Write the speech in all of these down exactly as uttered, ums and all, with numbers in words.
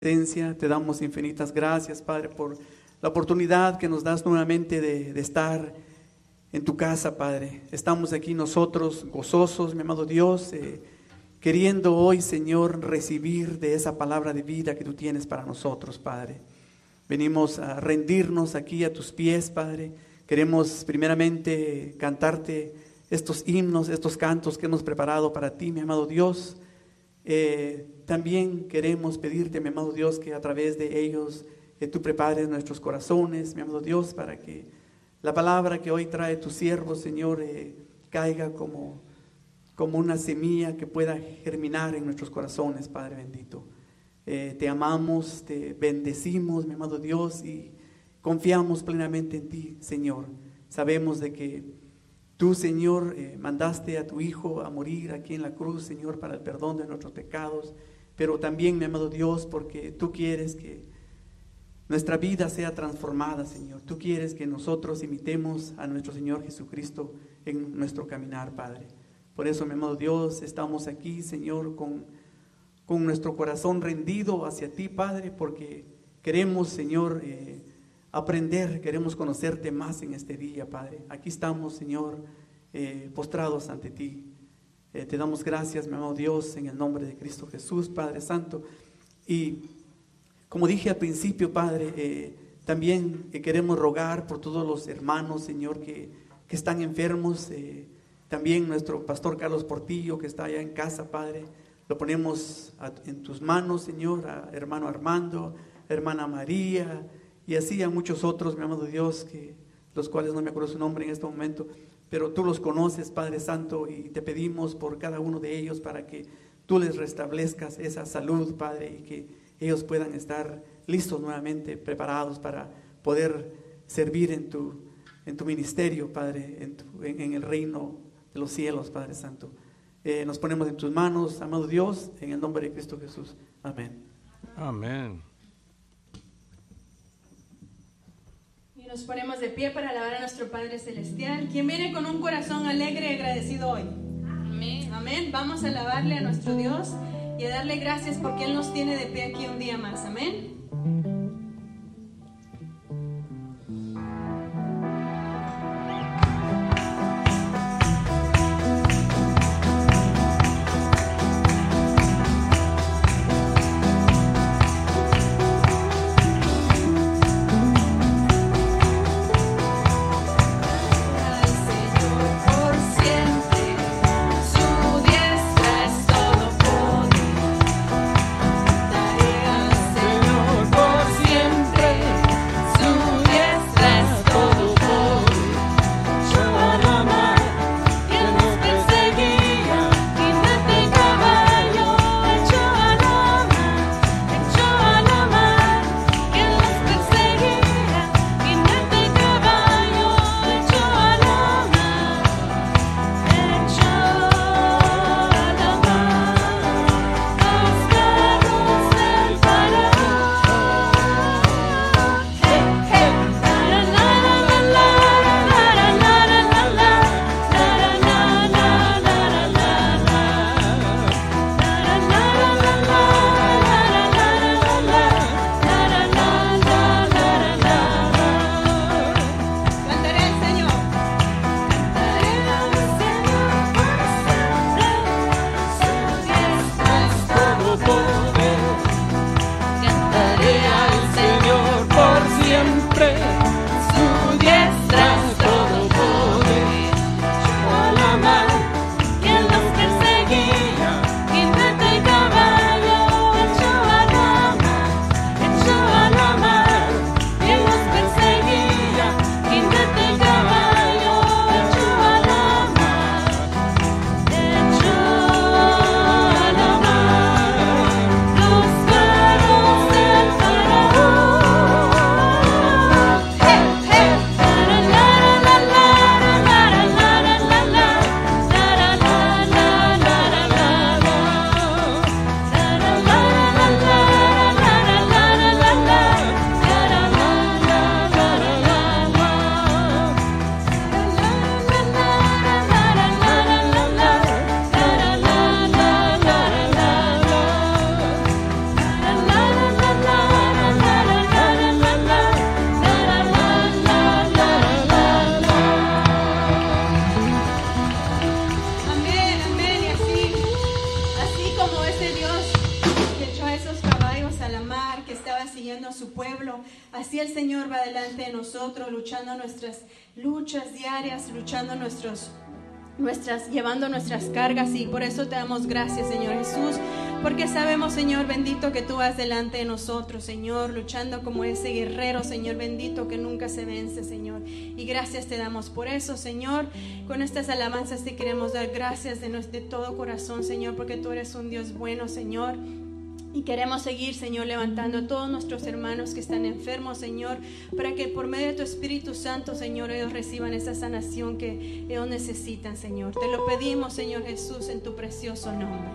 presencia. Te damos infinitas gracias, Padre, por la oportunidad que nos das nuevamente de, de estar en tu casa, Padre. Estamos aquí nosotros gozosos, mi amado Dios, eh, queriendo hoy, Señor, recibir de esa palabra de vida que tú tienes para nosotros, Padre. Venimos a rendirnos aquí a tus pies, Padre. Queremos primeramente cantarte estos himnos, estos cantos que hemos preparado para ti, mi amado Dios. Eh, también queremos pedirte, mi amado Dios, que a través de ellos eh, tú prepares nuestros corazones, mi amado Dios, para que la palabra que hoy trae tu siervo, Señor, eh, caiga como, como una semilla que pueda germinar en nuestros corazones, Padre bendito. Eh, te amamos, te bendecimos, mi amado Dios, y confiamos plenamente en ti, Señor. Sabemos de que tú, Señor, eh, mandaste a tu Hijo a morir aquí en la cruz, Señor, para el perdón de nuestros pecados, pero también, mi amado Dios, porque tú quieres que nuestra vida sea transformada, Señor. Tú quieres que nosotros imitemos a nuestro Señor Jesucristo en nuestro caminar, Padre. Por eso, mi amado Dios, estamos aquí, Señor, con, con nuestro corazón rendido hacia ti, Padre, porque queremos, Señor, eh, aprender, queremos conocerte más en este día, Padre. Aquí estamos, Señor, eh, postrados ante ti. Eh, te damos gracias, mi amado Dios, en el nombre de Cristo Jesús, Padre Santo. Y como dije al principio, Padre, eh, también eh, queremos rogar por todos los hermanos, Señor, que, que están enfermos. Eh, también nuestro pastor Carlos Portillo, que está allá en casa, Padre. Lo ponemos a, en tus manos, Señor, a hermano Armando, hermana María, y así a muchos otros, mi amado Dios, que los cuales no me acuerdo su nombre en este momento, pero tú los conoces, Padre Santo, y te pedimos por cada uno de ellos para que tú les restablezcas esa salud, Padre, y que ellos puedan estar listos nuevamente, preparados para poder servir en tu, en tu ministerio, Padre, en, tu, en, en el reino de los cielos, Padre Santo. Eh, nos ponemos en tus manos, amado Dios, en el nombre de Cristo Jesús. Amén. Amén. Nos ponemos de pie para alabar a nuestro Padre Celestial. ¿Quién viene con un corazón alegre y agradecido hoy? Amén. Amén. Vamos a alabarle a nuestro Dios y a darle gracias porque Él nos tiene de pie aquí un día más. Amén. Por a la mar, que estaba siguiendo a su pueblo, así el Señor va delante de nosotros, luchando nuestras luchas diarias, luchando nuestros, nuestras, llevando nuestras cargas, y por eso te damos gracias, Señor Jesús, porque sabemos, Señor bendito, que tú vas delante de nosotros, Señor, luchando como ese guerrero, Señor bendito, que nunca se vence, Señor. Y gracias te damos por eso, Señor. Con estas alabanzas te queremos dar gracias de, nuestro, de todo corazón, Señor, porque tú eres un Dios bueno, Señor. Y queremos seguir, Señor, levantando a todos nuestros hermanos que están enfermos, Señor, para que por medio de tu Espíritu Santo, Señor, ellos reciban esa sanación que ellos necesitan, Señor. Te lo pedimos, Señor Jesús, en tu precioso nombre.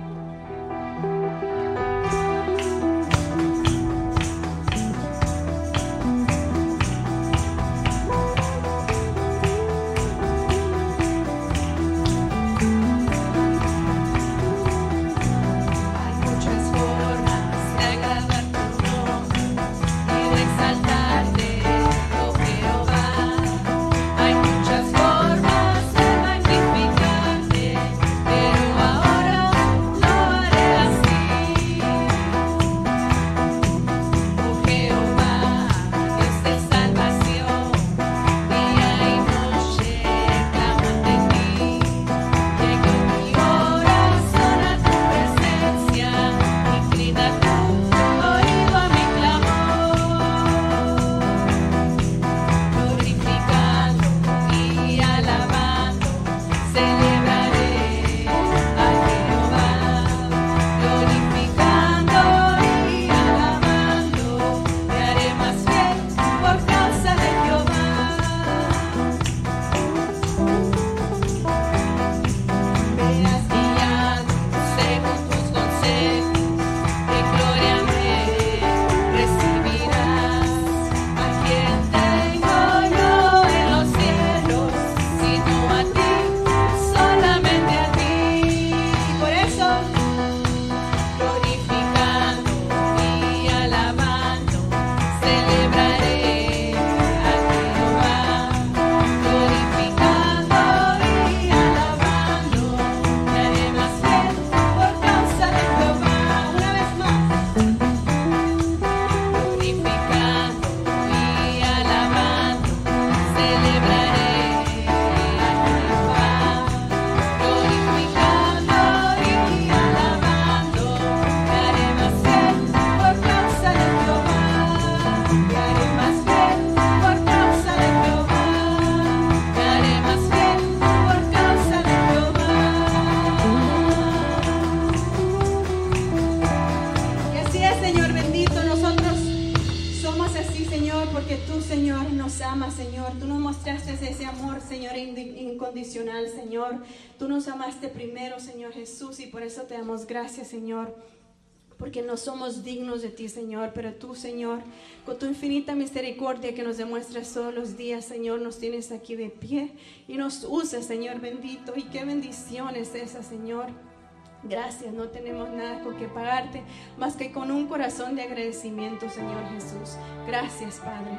Señor, tú nos amaste primero, Señor Jesús, y por eso te damos gracias, Señor, porque no somos dignos de ti, Señor, pero tú, Señor, con tu infinita misericordia que nos demuestras todos los días, Señor, nos tienes aquí de pie y nos usas, Señor bendito, y qué bendición es esa, Señor. Gracias, no tenemos nada con que pagarte, más que con un corazón de agradecimiento, Señor Jesús. Gracias, Padre.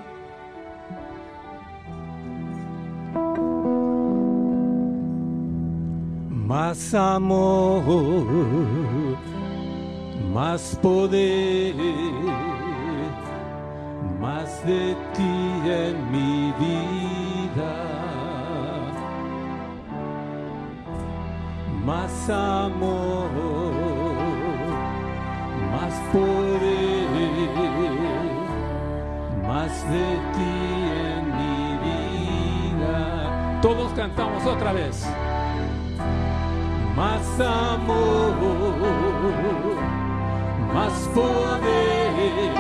Más amor, más poder, más de ti en mi vida. Más amor, más poder, más de ti en mi vida. Todos cantamos otra vez. Más amor, más poder,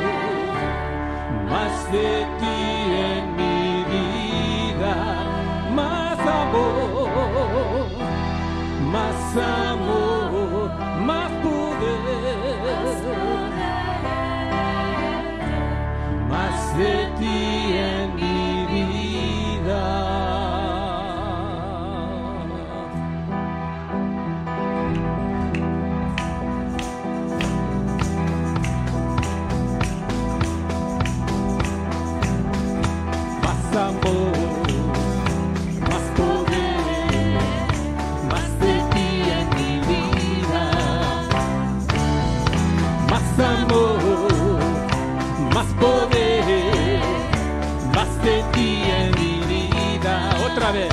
más de ti en mi vida. Más amor, más amor, más poder, más de ti en mi vida. Amor, más poder, más de ti en mi otra vez.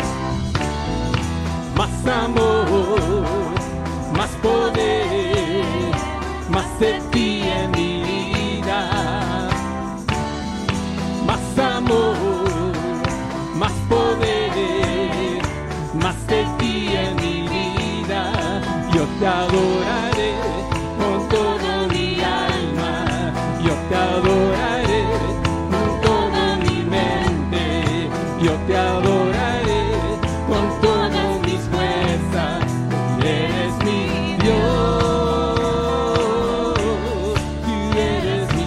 Más amor, más poder, más de ti en mi vida. Más amor, más poder, más de ti en mi vida. Yo te adoraré con toda mi alma, yo te adoraré con toda mi mente, yo te adoraré con todas mis fuerzas. Tú eres mi Dios, tú eres mi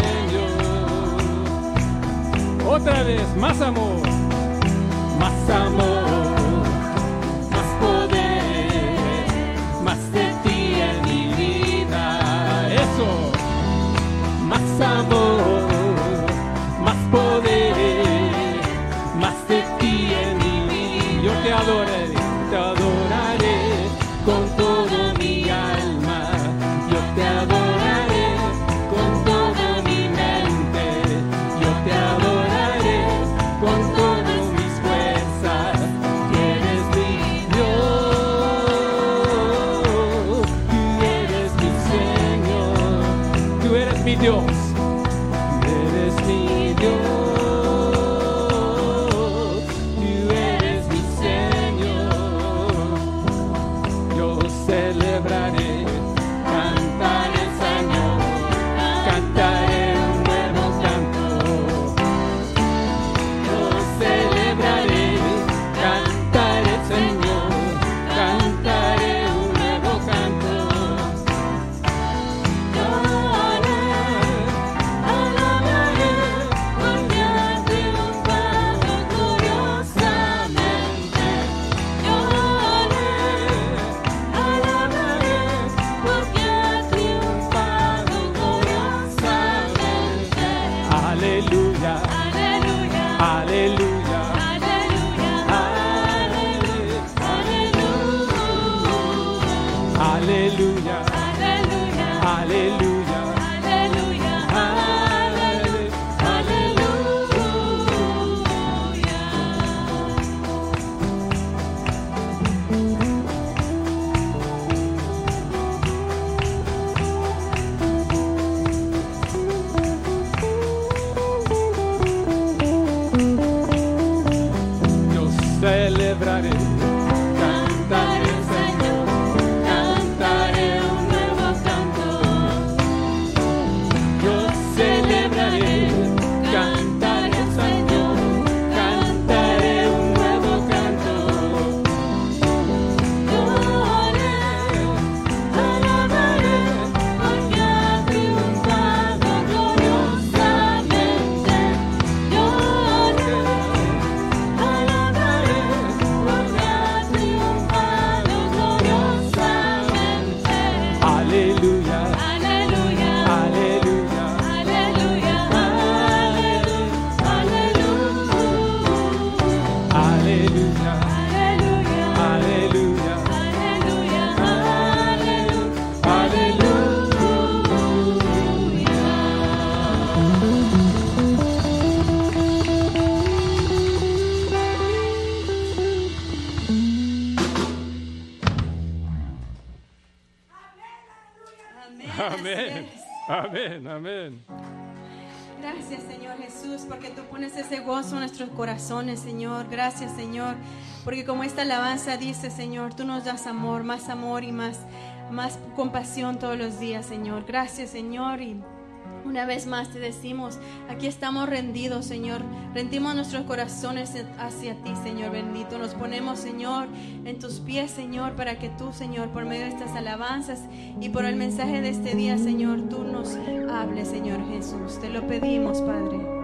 Señor. Otra vez, más amor, más amor, más poder, más de ti en mi vida. Eso, más amor, más poder, más de ti en mi vida. Yo te adoraré, te adoraré con toda mi alma. Yo te adoraré con toda mi mente. Yo te adoraré con todas mis fuerzas. Tú eres mi Dios, tú eres mi Señor, tú eres mi Dios, tú eres mi Dios, tú eres mi Señor. Yo celebraré, cantaré al Señor, cantaré un nuevo canto. Yo celebraré, cantaré al Señor, cantaré un nuevo canto. Yo alabaré, porque ha triunfado gloriosamente. Yo alabaré, porque ha triunfado gloriosamente. Aleluya, aleluya, aleluya, aleluya, aleluya, aleluya, yo celebraré, cantaré al Señor, cantaré un nuevo canto. Yo celebraré, cantaré al Señor, cantaré un nuevo canto. Yo alabaré, porque ha triunfado gloriosamente. Yo alabaré, porque ha triunfado gloriosamente. Aleluya, aleluya, aleluya, aleluya, aleluya, aleluya, aleluya, Amén. Amén, amén, amén. Gracias, Señor Jesús, porque tú pones ese gozo en nuestros corazones, Señor. Gracias, Señor, porque como esta alabanza dice, Señor, tú nos das amor, más amor y más, más compasión todos los días, Señor. Gracias, Señor, y una vez más te decimos, aquí estamos rendidos, Señor. Rendimos nuestros corazones hacia ti, Señor bendito. Nos ponemos, Señor, en tus pies, Señor, para que tú, Señor, por medio de estas alabanzas y por el mensaje de este día, Señor, tú nos hables, Señor Jesús. Te lo pedimos, Padre.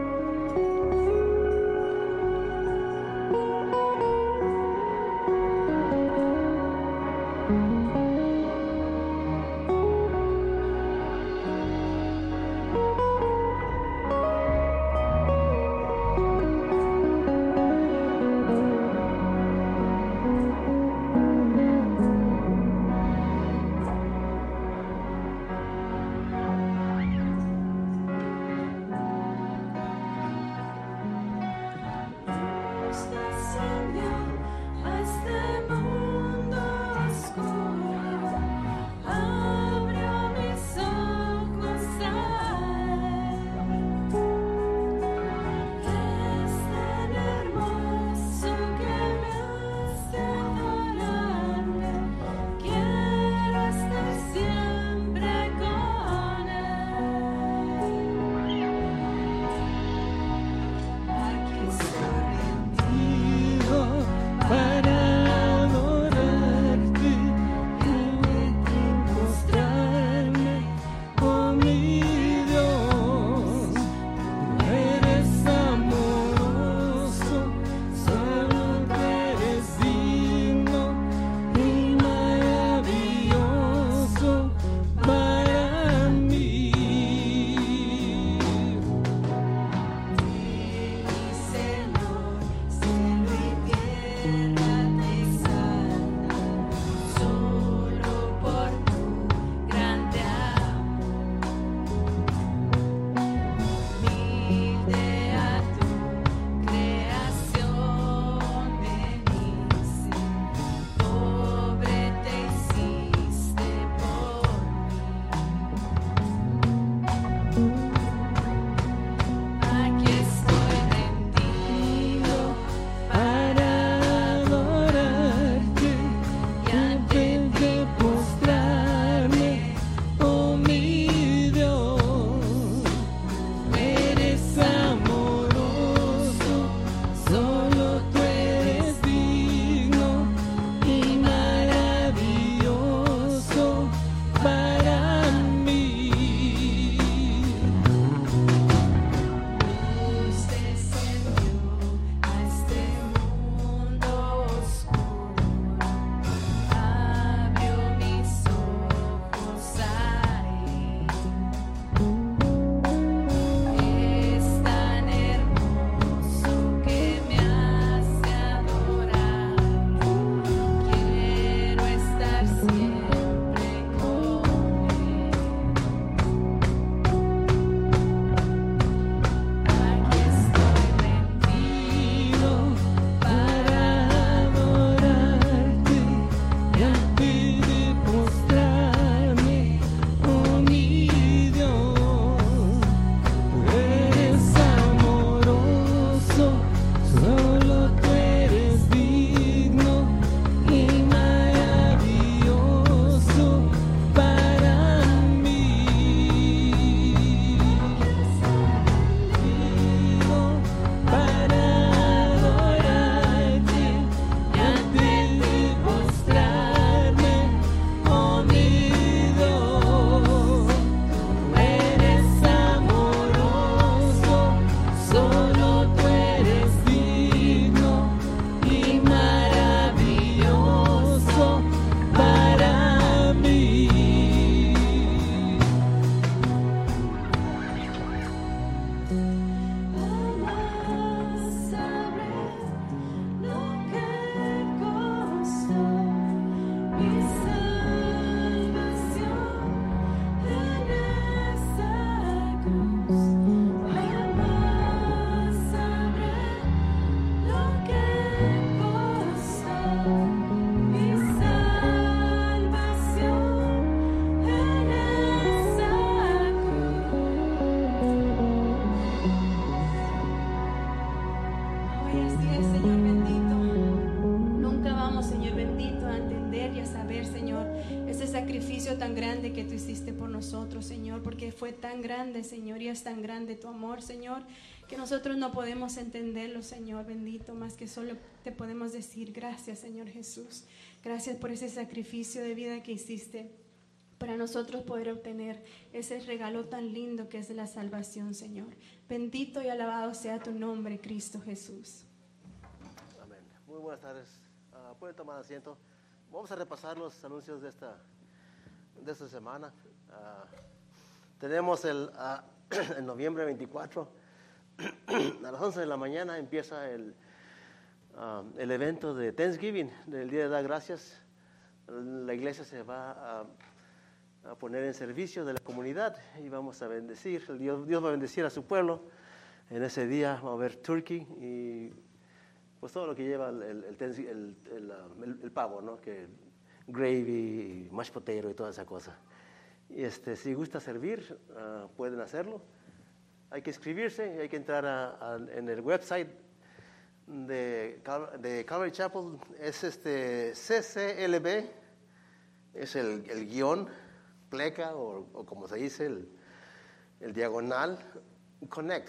Señor, porque fue tan grande, Señor, y es tan grande tu amor, Señor, que nosotros no podemos entenderlo, Señor bendito, más que solo te podemos decir gracias, Señor Jesús. Gracias por ese sacrificio de vida que hiciste para nosotros poder obtener ese regalo tan lindo que es la salvación, Señor. Bendito y alabado sea tu nombre, Cristo Jesús. Amén. Muy buenas tardes. Uh, pueden tomar asiento. Vamos a repasar los anuncios de esta, de esta semana. Uh, tenemos el, uh, en noviembre veinticuatro, a las once de la mañana empieza el, uh, el evento de Thanksgiving, del Día de Dar Gracias. La iglesia se va a, a poner en servicio de la comunidad y vamos a bendecir. Dios, Dios va a bendecir a su pueblo. En ese día va a haber turkey y pues todo lo que lleva el, el, el, el, el, el pavo, ¿no? Que gravy, mashed potato y toda esa cosa. Y este, si gusta servir, uh, pueden hacerlo. Hay que inscribirse, hay que entrar a, a, en el website de, de Calvary Chapel. Es este C C L B, es el, el guión, pleca o, o como se dice, el, el diagonal, connect.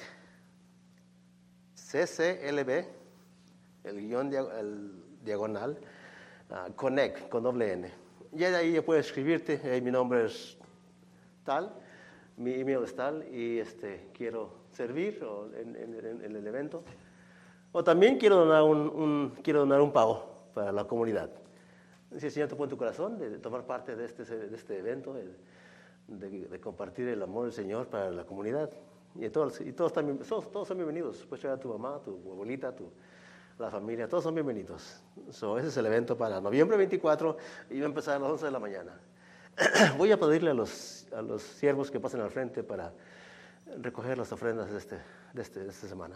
C C L B, el guión el diagonal, uh, connect, con doble N. Y de ahí ya puedes escribirte, hey, mi nombre es tal, mi email es tal, y este, quiero servir o en, en, en el evento. O también quiero donar un, un, quiero donar un pavo para la comunidad. Si el Señor te pone en tu corazón de, de tomar parte de este, de este evento, de, de, de compartir el amor del Señor para la comunidad. Y todos, y todos, también, todos, todos son bienvenidos. Puedes llevar a tu mamá, tu abuelita, tu, la familia, todos son bienvenidos. So, ese es el evento para noviembre veinticuatro y va a empezar a las once de la mañana. Voy a pedirle a los, a los siervos que pasen al frente para recoger las ofrendas de, este, de, este, de esta semana.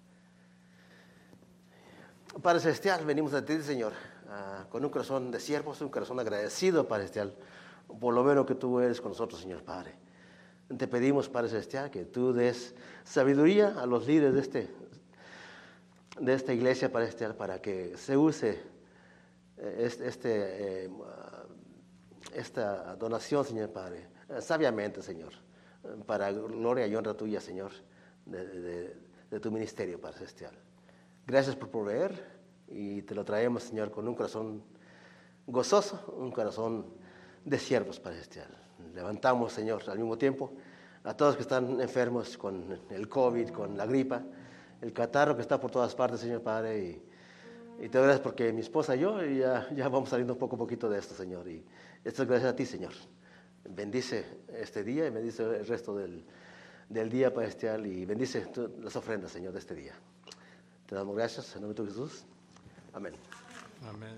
Padre Celestial, venimos a ti, Señor, uh, con un corazón de siervos, un corazón agradecido, Padre Celestial, por lo bueno que tú eres con nosotros, Señor Padre. Te pedimos, Padre Celestial, que tú des sabiduría a los líderes de, este, de esta iglesia, Padre Celestial, para que se use este, este, eh, esta donación, Señor Padre, sabiamente, Señor, para gloria y honra tuya, Señor, de, de, de tu ministerio, Padre Celestial. Gracias por proveer y te lo traemos, Señor, con un corazón gozoso, un corazón de siervos, Padre Celestial. Levantamos, Señor, al mismo tiempo a todos que están enfermos con el COVID, con la gripa, el catarro que está por todas partes, Señor Padre, y, y te doy gracias porque mi esposa y yo ya, ya vamos saliendo poco a poquito de esto, Señor, y esto es gracias a ti, Señor. Bendice este día y bendice el resto del, del día, Padre Celestial, y bendice tu, las ofrendas, Señor, de este día. Te damos gracias en nombre de Jesús. Amén. Amén.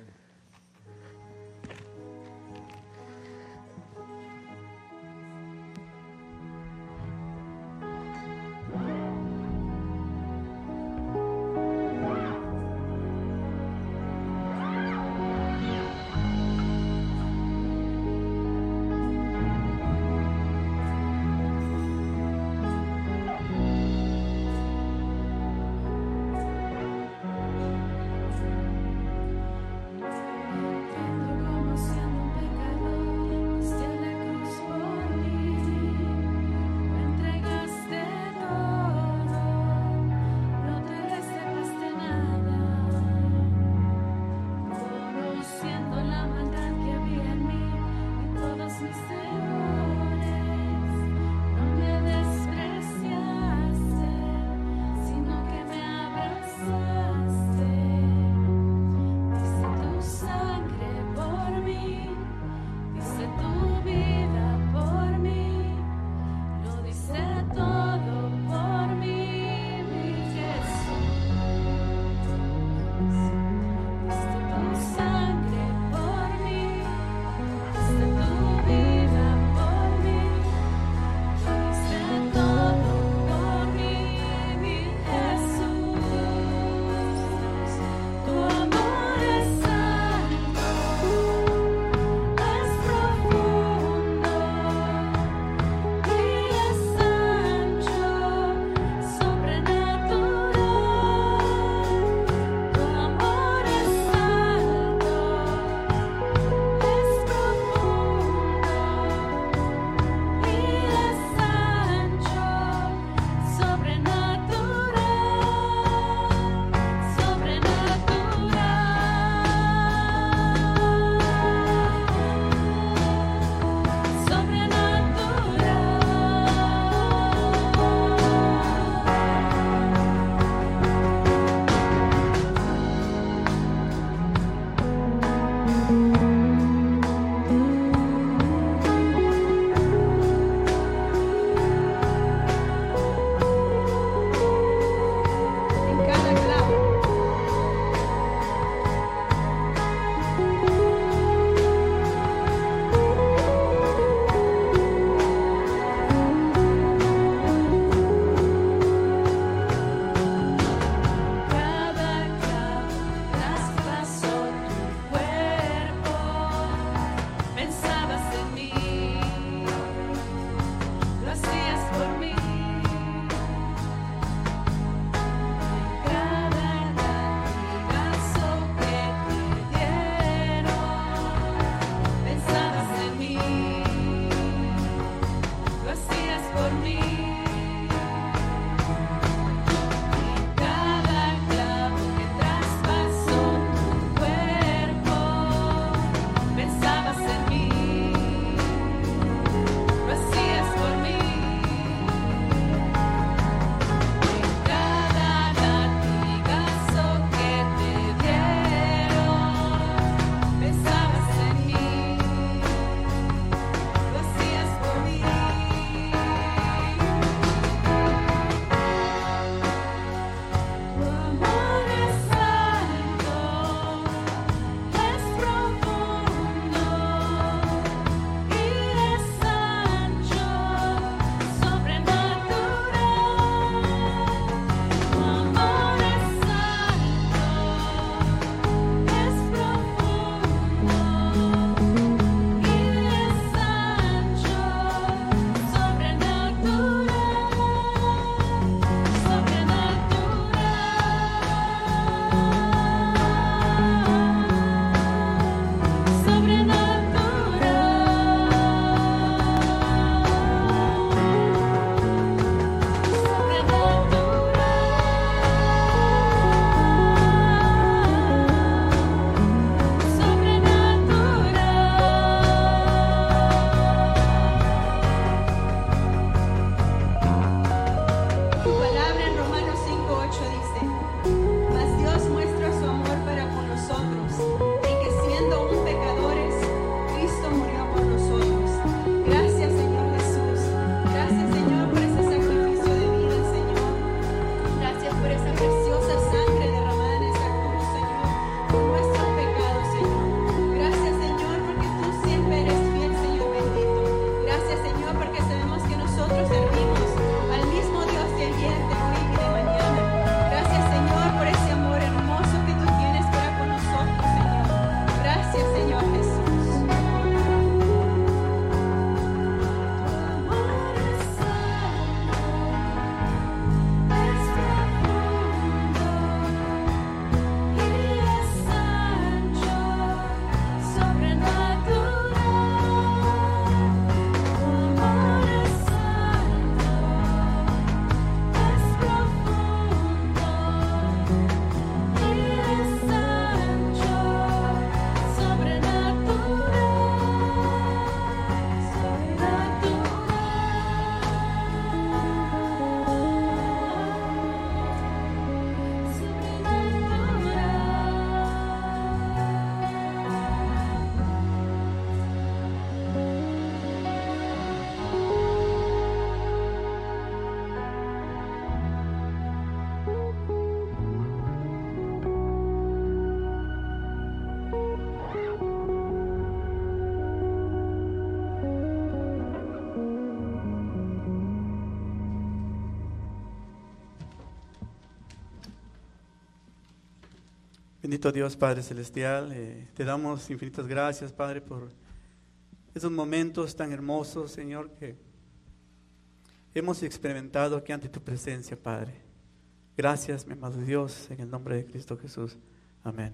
Bendito Dios, Padre Celestial, eh, te damos infinitas gracias, Padre, por esos momentos tan hermosos, Señor, que hemos experimentado aquí ante tu presencia, Padre. Gracias, mi amado Dios, en el nombre de Cristo Jesús. Amén.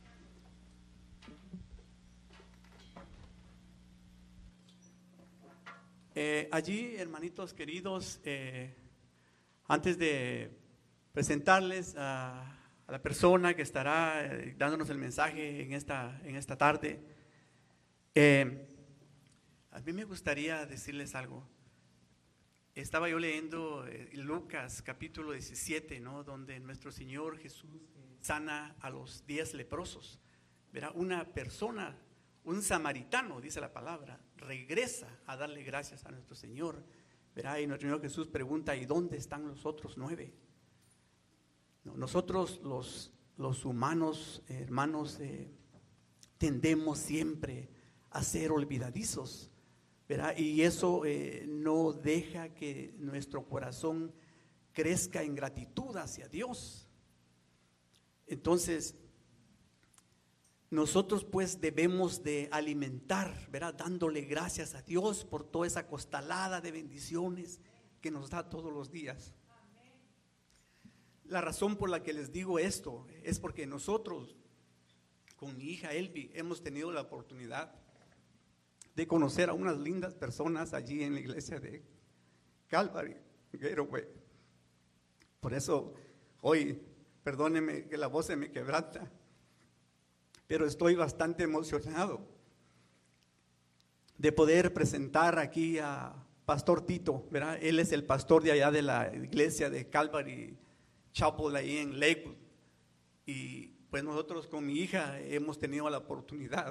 Eh, allí, hermanitos queridos, eh, antes de presentarles a, a la persona que estará eh, dándonos el mensaje en esta, en esta tarde, eh, a mí me gustaría decirles algo. Estaba yo leyendo eh, Lucas capítulo diecisiete, ¿no? Donde nuestro Señor Jesús sana a los diez leprosos. Verá, una persona, un samaritano, dice la palabra, regresa a darle gracias a nuestro Señor. Verá, y nuestro Señor Jesús pregunta, ¿y dónde están los otros nueve? No, nosotros los, los humanos, eh, hermanos, eh, tendemos siempre a ser olvidadizos. ¿Verdad? Y eso eh, no deja que nuestro corazón crezca en gratitud hacia Dios. Entonces, nosotros pues debemos de alimentar, ¿verdad? Dándole gracias a Dios por toda esa costalada de bendiciones que nos da todos los días. La razón por la que les digo esto es porque nosotros, con mi hija Elvi, hemos tenido la oportunidad de conocer a unas lindas personas allí en la iglesia de Calvary Gateway. Por eso hoy, perdónenme que la voz se me quebranta, pero estoy bastante emocionado de poder presentar aquí a Pastor Tito, ¿verdad? Él es el pastor de allá de la iglesia de Calvary Chapel ahí en Lakewood. Y pues nosotros con mi hija hemos tenido la oportunidad,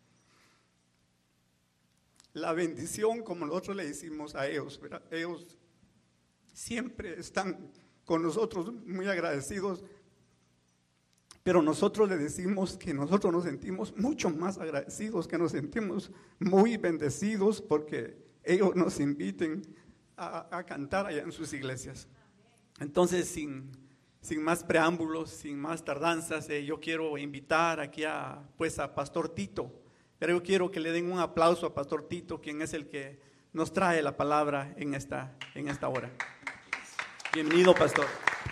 la bendición, como nosotros le decimos a ellos, ¿verdad? Ellos siempre están con nosotros muy agradecidos, pero nosotros le decimos que nosotros nos sentimos mucho más agradecidos, que nos sentimos muy bendecidos porque ellos nos inviten a, a cantar allá en sus iglesias. Entonces, sin, sin más preámbulos, sin más tardanzas, eh, yo quiero invitar aquí a, pues, a Pastor Tito. Pero yo quiero que le den un aplauso a Pastor Tito, quien es el que nos trae la palabra en esta, en esta hora. Bienvenido, pastor.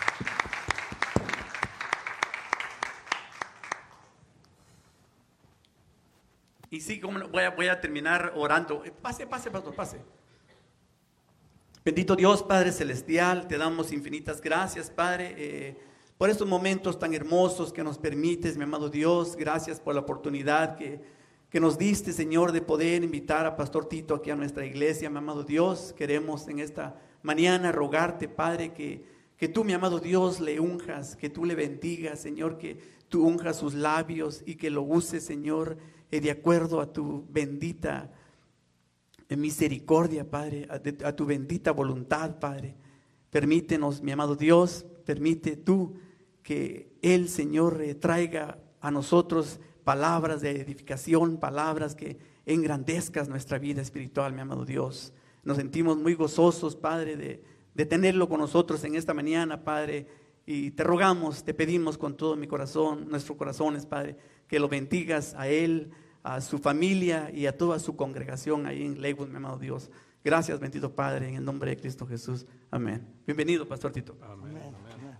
Y sí, como voy a, voy a terminar orando. Pase, pase, pastor, pase. Bendito Dios, Padre Celestial, te damos infinitas gracias, Padre, eh, por estos momentos tan hermosos que nos permites, mi amado Dios. Gracias por la oportunidad que que nos diste, Señor, de poder invitar a Pastor Tito aquí a nuestra iglesia, mi amado Dios. Queremos en esta mañana rogarte, Padre, que, que tú, mi amado Dios, le unjas, que tú le bendigas, Señor, que tú unjas sus labios y que lo uses, Señor, eh, de acuerdo a tu bendita eh, misericordia, Padre, a, de, a tu bendita voluntad, Padre. Permítenos, mi amado Dios, permite tú que Él, Señor, eh, traiga a nosotros palabras de edificación, palabras que engrandezcas nuestra vida espiritual, mi amado Dios. Nos sentimos muy gozosos, Padre, de, de tenerlo con nosotros en esta mañana, Padre, y te rogamos, te pedimos con todo mi corazón, nuestros corazones, Padre, que lo bendigas a él, a su familia y a toda su congregación ahí en Lakewood, mi amado Dios. Gracias, bendito Padre, en el nombre de Cristo Jesús. Amén. Bienvenido, Pastor Tito. Amén. Amén.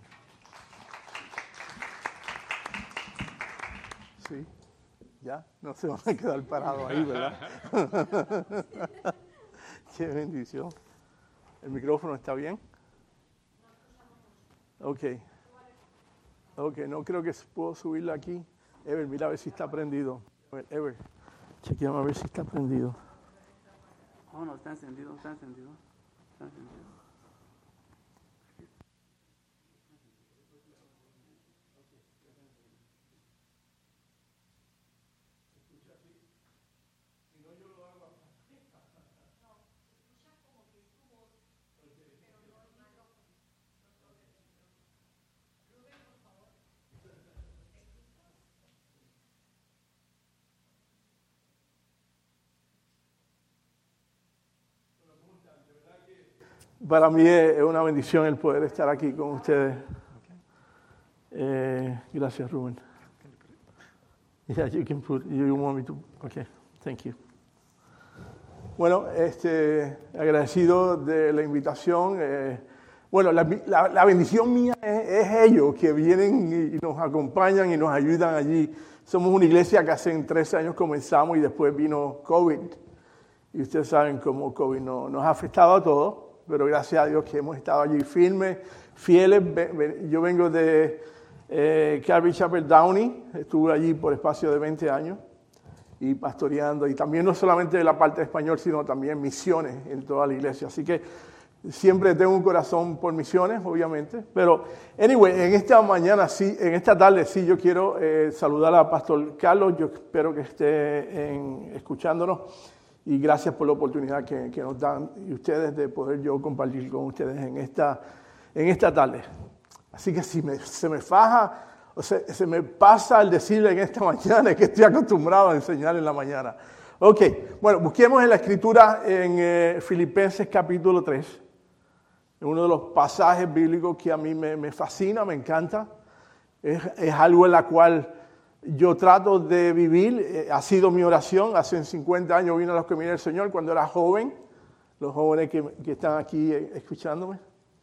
Sí, ya, no se van a quedar parados ahí, ¿verdad? Qué bendición. ¿El micrófono está bien? Ok. Ok, no creo que puedo subirlo aquí. Ever, mira a ver si está prendido. Ever, Ever, chequeame a ver si está prendido. Oh, no, está encendido, está encendido, está encendido. Para mí es una bendición el poder estar aquí con ustedes. Eh, gracias, Rubén. Yeah, you can put, you want me to, okay, thank you. Bueno, este, agradecido de la invitación. Eh, bueno, la, la, la bendición mía es, es ellos que vienen y nos acompañan y nos ayudan allí. Somos una iglesia que hace trece años comenzamos y después vino COVID. Y ustedes saben cómo COVID no, nos ha afectado a todos, pero gracias a Dios que hemos estado allí firmes, fieles. Yo vengo de eh, Calvary Chapel Downey, estuve allí por espacio de veinte años y pastoreando, y también no solamente de la parte de español, sino también misiones en toda la iglesia. Así que siempre tengo un corazón por misiones, obviamente. Pero, anyway, en esta mañana, sí, en esta tarde, sí, yo quiero eh, saludar a Pastor Carlos. Yo espero que esté en, escuchándonos. Y gracias por la oportunidad que, que nos dan y ustedes de poder yo compartir con ustedes en esta, en esta tarde. Así que si me, se me faja, o sea, se me pasa el decirle en esta mañana, es que estoy acostumbrado a enseñar en la mañana. Ok, bueno, busquemos en la Escritura en eh, Filipenses capítulo tres. Uno de los pasajes bíblicos que a mí me, me fascina, me encanta. Es, es algo en la cual yo trato de vivir. Eh, ha sido mi oración. Hace cincuenta años vine a los caminos del Señor cuando era joven. Los jóvenes que, que están aquí eh, escuchándome.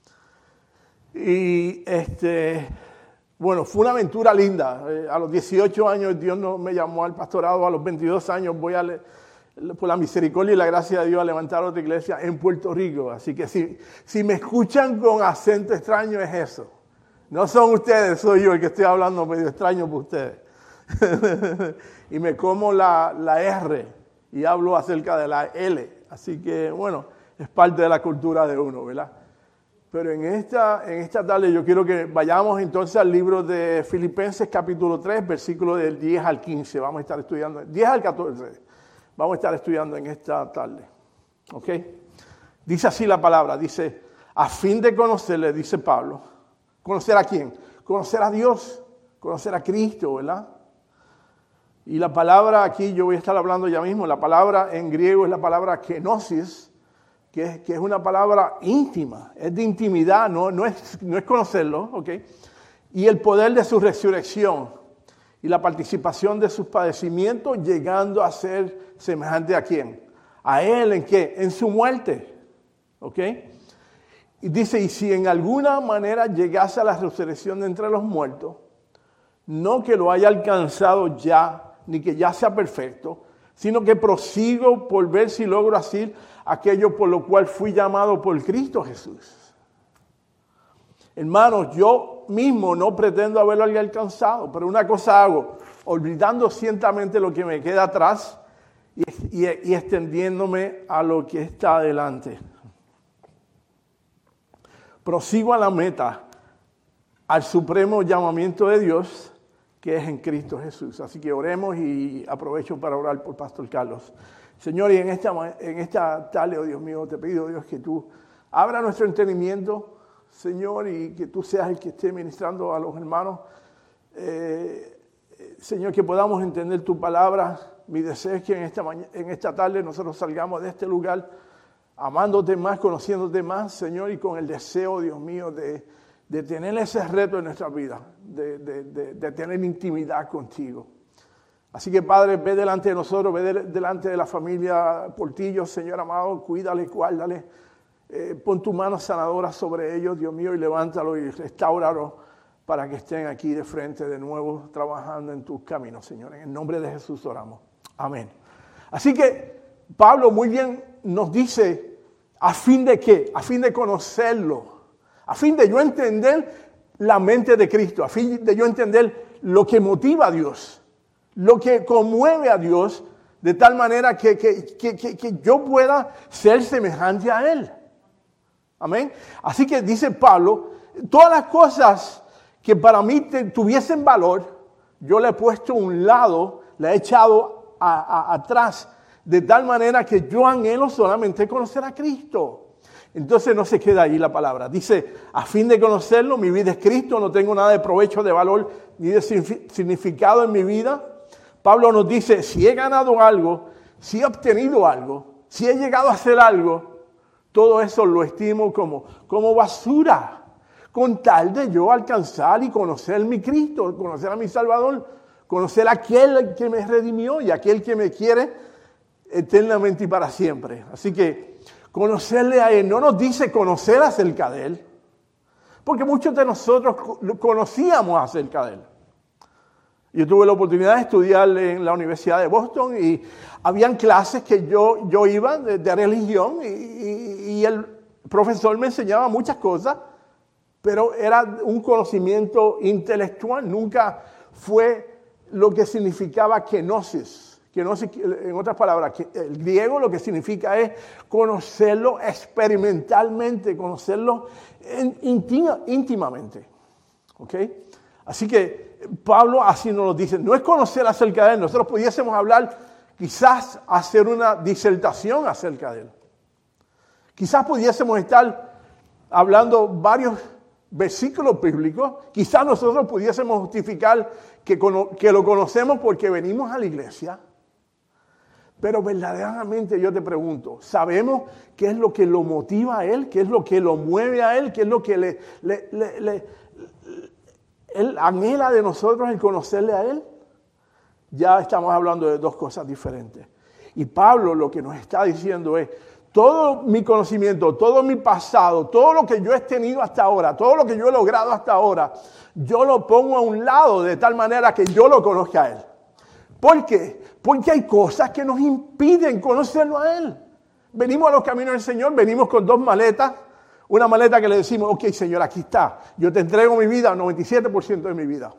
Y este, bueno, fue una aventura linda. Eh, a los dieciocho años Dios no, me llamó al pastorado. A los veintidós años voy a... Le, por la misericordia y la gracia de Dios a levantar otra iglesia en Puerto Rico. Así que si, si me escuchan con acento extraño es eso. No son ustedes, soy yo el que estoy hablando medio extraño por ustedes. Y me como la, la R y hablo acerca de la L. Así que, bueno, es parte de la cultura de uno, ¿verdad? Pero en esta, en esta tarde yo quiero que vayamos entonces al libro de Filipenses capítulo tres, versículos del diez al quince. Vamos a estar estudiando, diez al catorce. Vamos a estar estudiando en esta tarde. ¿Ok? Dice así la palabra. Dice, a fin de conocerle, dice Pablo. ¿Conocer a quién? Conocer a Dios. Conocer a Cristo, ¿verdad? Y la palabra aquí, yo voy a estar hablando ya mismo, la palabra en griego es la palabra kenosis, que es, que es una palabra íntima. Es de intimidad, no, no, es, no es conocerlo, ¿ok? Y el poder de su resurrección. Y la participación de sus padecimientos, llegando a ser semejante a quién. ¿A él en qué? En su muerte. ¿Ok? Y dice, y si en alguna manera llegase a la resurrección de entre los muertos, no que lo haya alcanzado ya, ni que ya sea perfecto, sino que prosigo por ver si logro hacer aquello por lo cual fui llamado por Cristo Jesús. Hermanos, yo mismo no pretendo haberlo alcanzado, pero una cosa hago, olvidando ciertamente lo que me queda atrás y, y, y extendiéndome a lo que está adelante. Prosigo a la meta, al supremo llamamiento de Dios, que es en Cristo Jesús. Así que oremos y aprovecho para orar por Pastor Carlos. Señor, y en esta, en esta tarde, oh Dios mío, te pido, Dios, que tú abra nuestro entendimiento, Señor, y que tú seas el que esté ministrando a los hermanos. Eh, Señor, que podamos entender tu palabra. Mi deseo es que en esta, mañana, en esta tarde nosotros salgamos de este lugar amándote más, conociéndote más, Señor, y con el deseo, Dios mío, de, de tener ese reto en nuestra vida, de, de, de, de tener intimidad contigo. Así que, Padre, ve delante de nosotros, ve de, delante de la familia Portillo, Señor amado, cuídale, guárdale. Eh, pon tu mano sanadora sobre ellos, Dios mío, y levántalo y restáuralo para que estén aquí de frente de nuevo trabajando en tus caminos, Señor. En el nombre de Jesús oramos. Amén. Así que Pablo muy bien nos dice, ¿a fin de qué? A fin de conocerlo, a fin de yo entender la mente de Cristo, a fin de yo entender lo que motiva a Dios, lo que conmueve a Dios, de tal manera que, que, que, que, que yo pueda ser semejante a Él. Amén. Así que dice Pablo, todas las cosas que para mí te, tuviesen valor, yo le he puesto a un lado, le he echado a, a, atrás, de tal manera que yo anhelo solamente conocer a Cristo. Entonces no se queda ahí la palabra. Dice, a fin de conocerlo, mi vida es Cristo, no tengo nada de provecho, de valor, ni de significado en mi vida. Pablo nos dice, si he ganado algo, si he obtenido algo, si he llegado a hacer algo, todo eso lo estimo como, como basura, con tal de yo alcanzar y conocer a mi Cristo, conocer a mi Salvador, Conocer a aquel que me redimió y a aquel que me quiere eternamente y para siempre. Así que conocerle a Él no nos dice conocer acerca de Él, porque muchos de nosotros conocíamos acerca de Él. Yo tuve la oportunidad de estudiar en la Universidad de Boston y habían clases que yo, yo iba de, de religión y, y, y el profesor me enseñaba muchas cosas, pero era un conocimiento intelectual, nunca fue lo que significaba kenosis. Kenosis, en otras palabras, el griego lo que significa es conocerlo experimentalmente, conocerlo íntima, íntimamente. ¿Ok? Así que Pablo así nos lo dice, no es conocer acerca de Él, nosotros pudiésemos hablar, quizás hacer una disertación acerca de Él. Quizás pudiésemos estar hablando varios versículos bíblicos, quizás nosotros pudiésemos justificar que, que lo conocemos porque venimos a la iglesia, pero verdaderamente yo te pregunto, ¿sabemos qué es lo que lo motiva a Él? ¿Qué es lo que lo mueve a Él? ¿Qué es lo que le... le, le, le Él anhela de nosotros el conocerle a Él? Ya estamos hablando de dos cosas diferentes. Y Pablo lo que nos está diciendo es, todo mi conocimiento, todo mi pasado, todo lo que yo he tenido hasta ahora, todo lo que yo he logrado hasta ahora, yo lo pongo a un lado de tal manera que yo lo conozca a Él. ¿Por qué? Porque hay cosas que nos impiden conocerlo a Él. Venimos a los caminos del Señor, venimos con dos maletas. Una maleta que le decimos, ok, Señor, aquí está. Yo te entrego mi vida, noventa y siete por ciento de mi vida.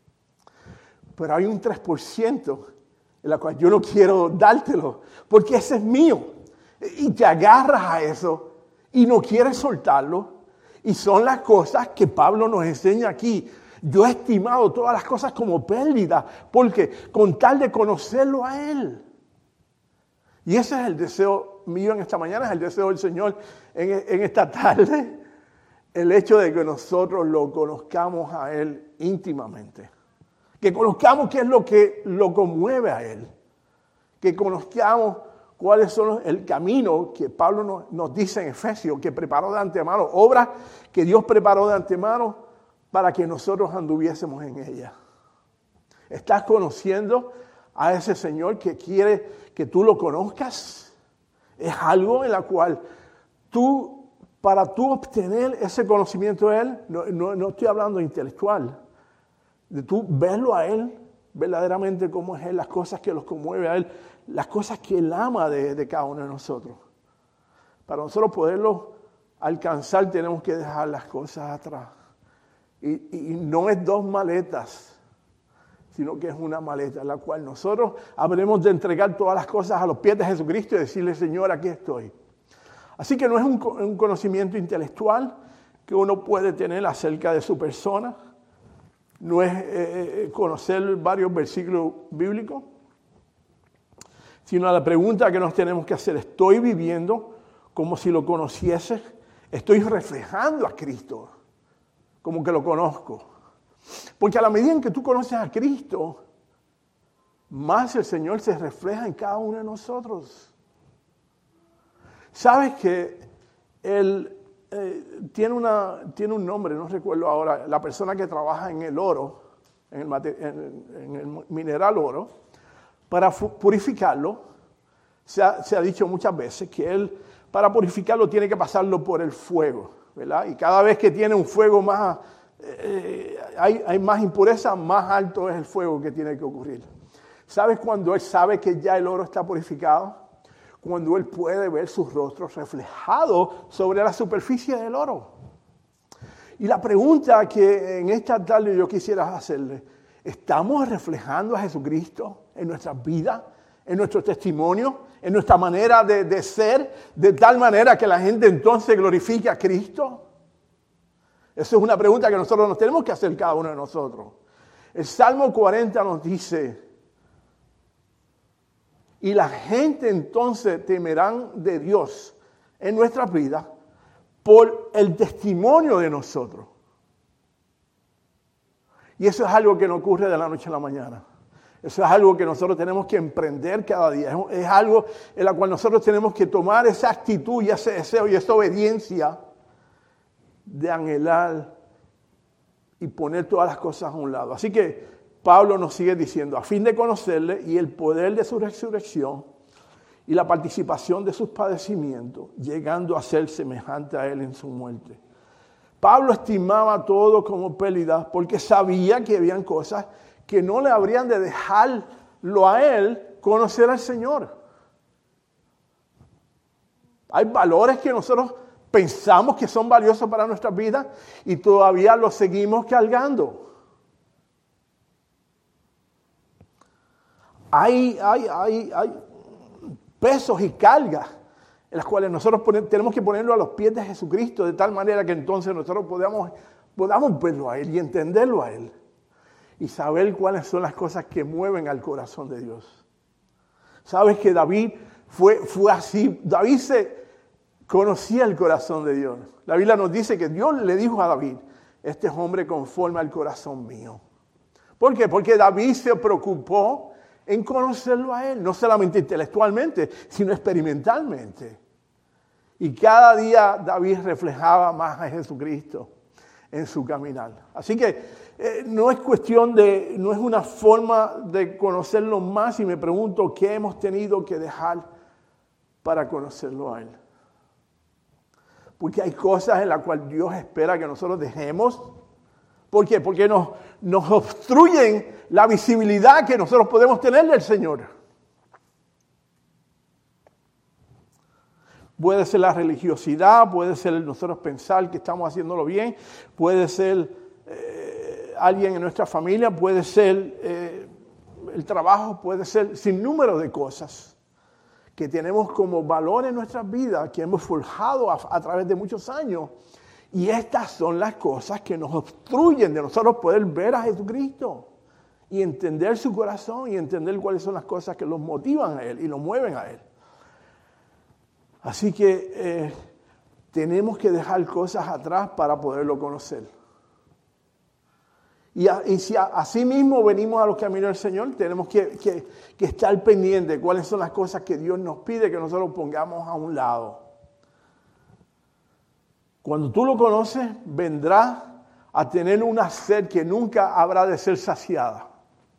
Pero hay un tres por ciento en la cual yo no quiero dártelo, porque ese es mío. Y te agarras a eso y no quieres soltarlo. Y son las cosas que Pablo nos enseña aquí. Yo he estimado todas las cosas como pérdida, porque con tal de conocerlo a Él. Y ese es el deseo mío en esta mañana, es el deseo del Señor en, en esta tarde. El hecho de que nosotros lo conozcamos a Él íntimamente. Que conozcamos qué es lo que lo conmueve a Él. Que conozcamos cuáles son los, el camino que Pablo nos, nos dice en Efesios, que preparó de antemano, obras que Dios preparó de antemano para que nosotros anduviésemos en ella. ¿Estás conociendo a ese Señor que quiere que tú lo conozcas? Es algo en la cual tú, para tú obtener ese conocimiento de Él, no, no, no estoy hablando intelectual, de tú verlo a Él verdaderamente cómo es Él, las cosas que los conmueve a Él, las cosas que Él ama de, de cada uno de nosotros. Para nosotros poderlo alcanzar tenemos que dejar las cosas atrás. Y, y no es dos maletas, sino que es una maleta en la cual nosotros habremos de entregar todas las cosas a los pies de Jesucristo y decirle, Señor, aquí estoy. Así que no es un, un conocimiento intelectual que uno puede tener acerca de su persona, no es eh, conocer varios versículos bíblicos, sino la pregunta que nos tenemos que hacer, ¿estoy viviendo como si lo conociese? ¿Estoy reflejando a Cristo como que lo conozco? Porque a la medida en que tú conoces a Cristo, más el Señor se refleja en cada uno de nosotros. ¿Sabes que Él eh, tiene, una, tiene un nombre, no recuerdo ahora, la persona que trabaja en el oro, en el, mate, en, en el mineral oro, para purificarlo, se ha, se ha dicho muchas veces que Él, para purificarlo, tiene que pasarlo por el fuego, ¿verdad? Y cada vez que tiene un fuego más... Eh, hay, hay más impureza, más alto es el fuego que tiene que ocurrir. ¿Sabes cuando Él sabe que ya el oro está purificado? Cuando Él puede ver sus rostros reflejados sobre la superficie del oro. Y la pregunta que en esta tarde yo quisiera hacerle, ¿estamos reflejando a Jesucristo en nuestras vidas, en nuestro testimonio, en nuestra manera de, de ser, de tal manera que la gente entonces glorifique a Cristo? Esa es una pregunta que nosotros nos tenemos que hacer cada uno de nosotros. El Salmo cuarenta nos dice, y la gente entonces temerán de Dios en nuestras vidas por el testimonio de nosotros. Y eso es algo que no ocurre de la noche a la mañana. Eso es algo que nosotros tenemos que emprender cada día. Es algo en la cual nosotros tenemos que tomar esa actitud y ese deseo y esa obediencia de anhelar y poner todas las cosas a un lado. Así que Pablo nos sigue diciendo, a fin de conocerle y el poder de su resurrección y la participación de sus padecimientos, llegando a ser semejante a él en su muerte. Pablo estimaba todo como pérdida porque sabía que habían cosas que no le habrían de dejarlo a él conocer al Señor. Hay valores que nosotros pensamos que son valiosos para nuestra vida y todavía los seguimos cargando. Hay, hay, hay, hay pesos y cargas en las cuales nosotros poner, tenemos que ponerlo a los pies de Jesucristo de tal manera que entonces nosotros podamos, podamos verlo a Él y entenderlo a Él y saber cuáles son las cosas que mueven al corazón de Dios. Sabes que David fue, fue así. David se conocía el corazón de Dios. La Biblia nos dice que Dios le dijo a David, este es hombre conforme al corazón mío. ¿Por qué? Porque David se preocupó en conocerlo a Él, no solamente intelectualmente, sino experimentalmente. Y cada día David reflejaba más a Jesucristo en su caminar. Así que eh, no es cuestión de, no es una forma de conocerlo más, y me pregunto qué hemos tenido que dejar para conocerlo a Él. Porque hay cosas en las cuales Dios espera que nosotros dejemos. ¿Por qué? Porque nos, nos obstruyen la visibilidad que nosotros podemos tener del Señor. Puede ser la religiosidad, puede ser nosotros pensar que estamos haciéndolo bien, puede ser eh, alguien en nuestra familia, puede ser eh, el trabajo, puede ser sin número de cosas que tenemos como valor en nuestras vidas, que hemos forjado a, a través de muchos años. Y estas son las cosas que nos obstruyen de nosotros poder ver a Jesucristo y entender su corazón y entender cuáles son las cosas que los motivan a Él y los mueven a Él. Así que eh, tenemos que dejar cosas atrás para poderlo conocer. Y, a, y si a, así mismo venimos a los caminos del Señor, tenemos que, que, que estar pendientes de cuáles son las cosas que Dios nos pide que nosotros pongamos a un lado. Cuando tú lo conoces, vendrás a tener una sed que nunca habrá de ser saciada.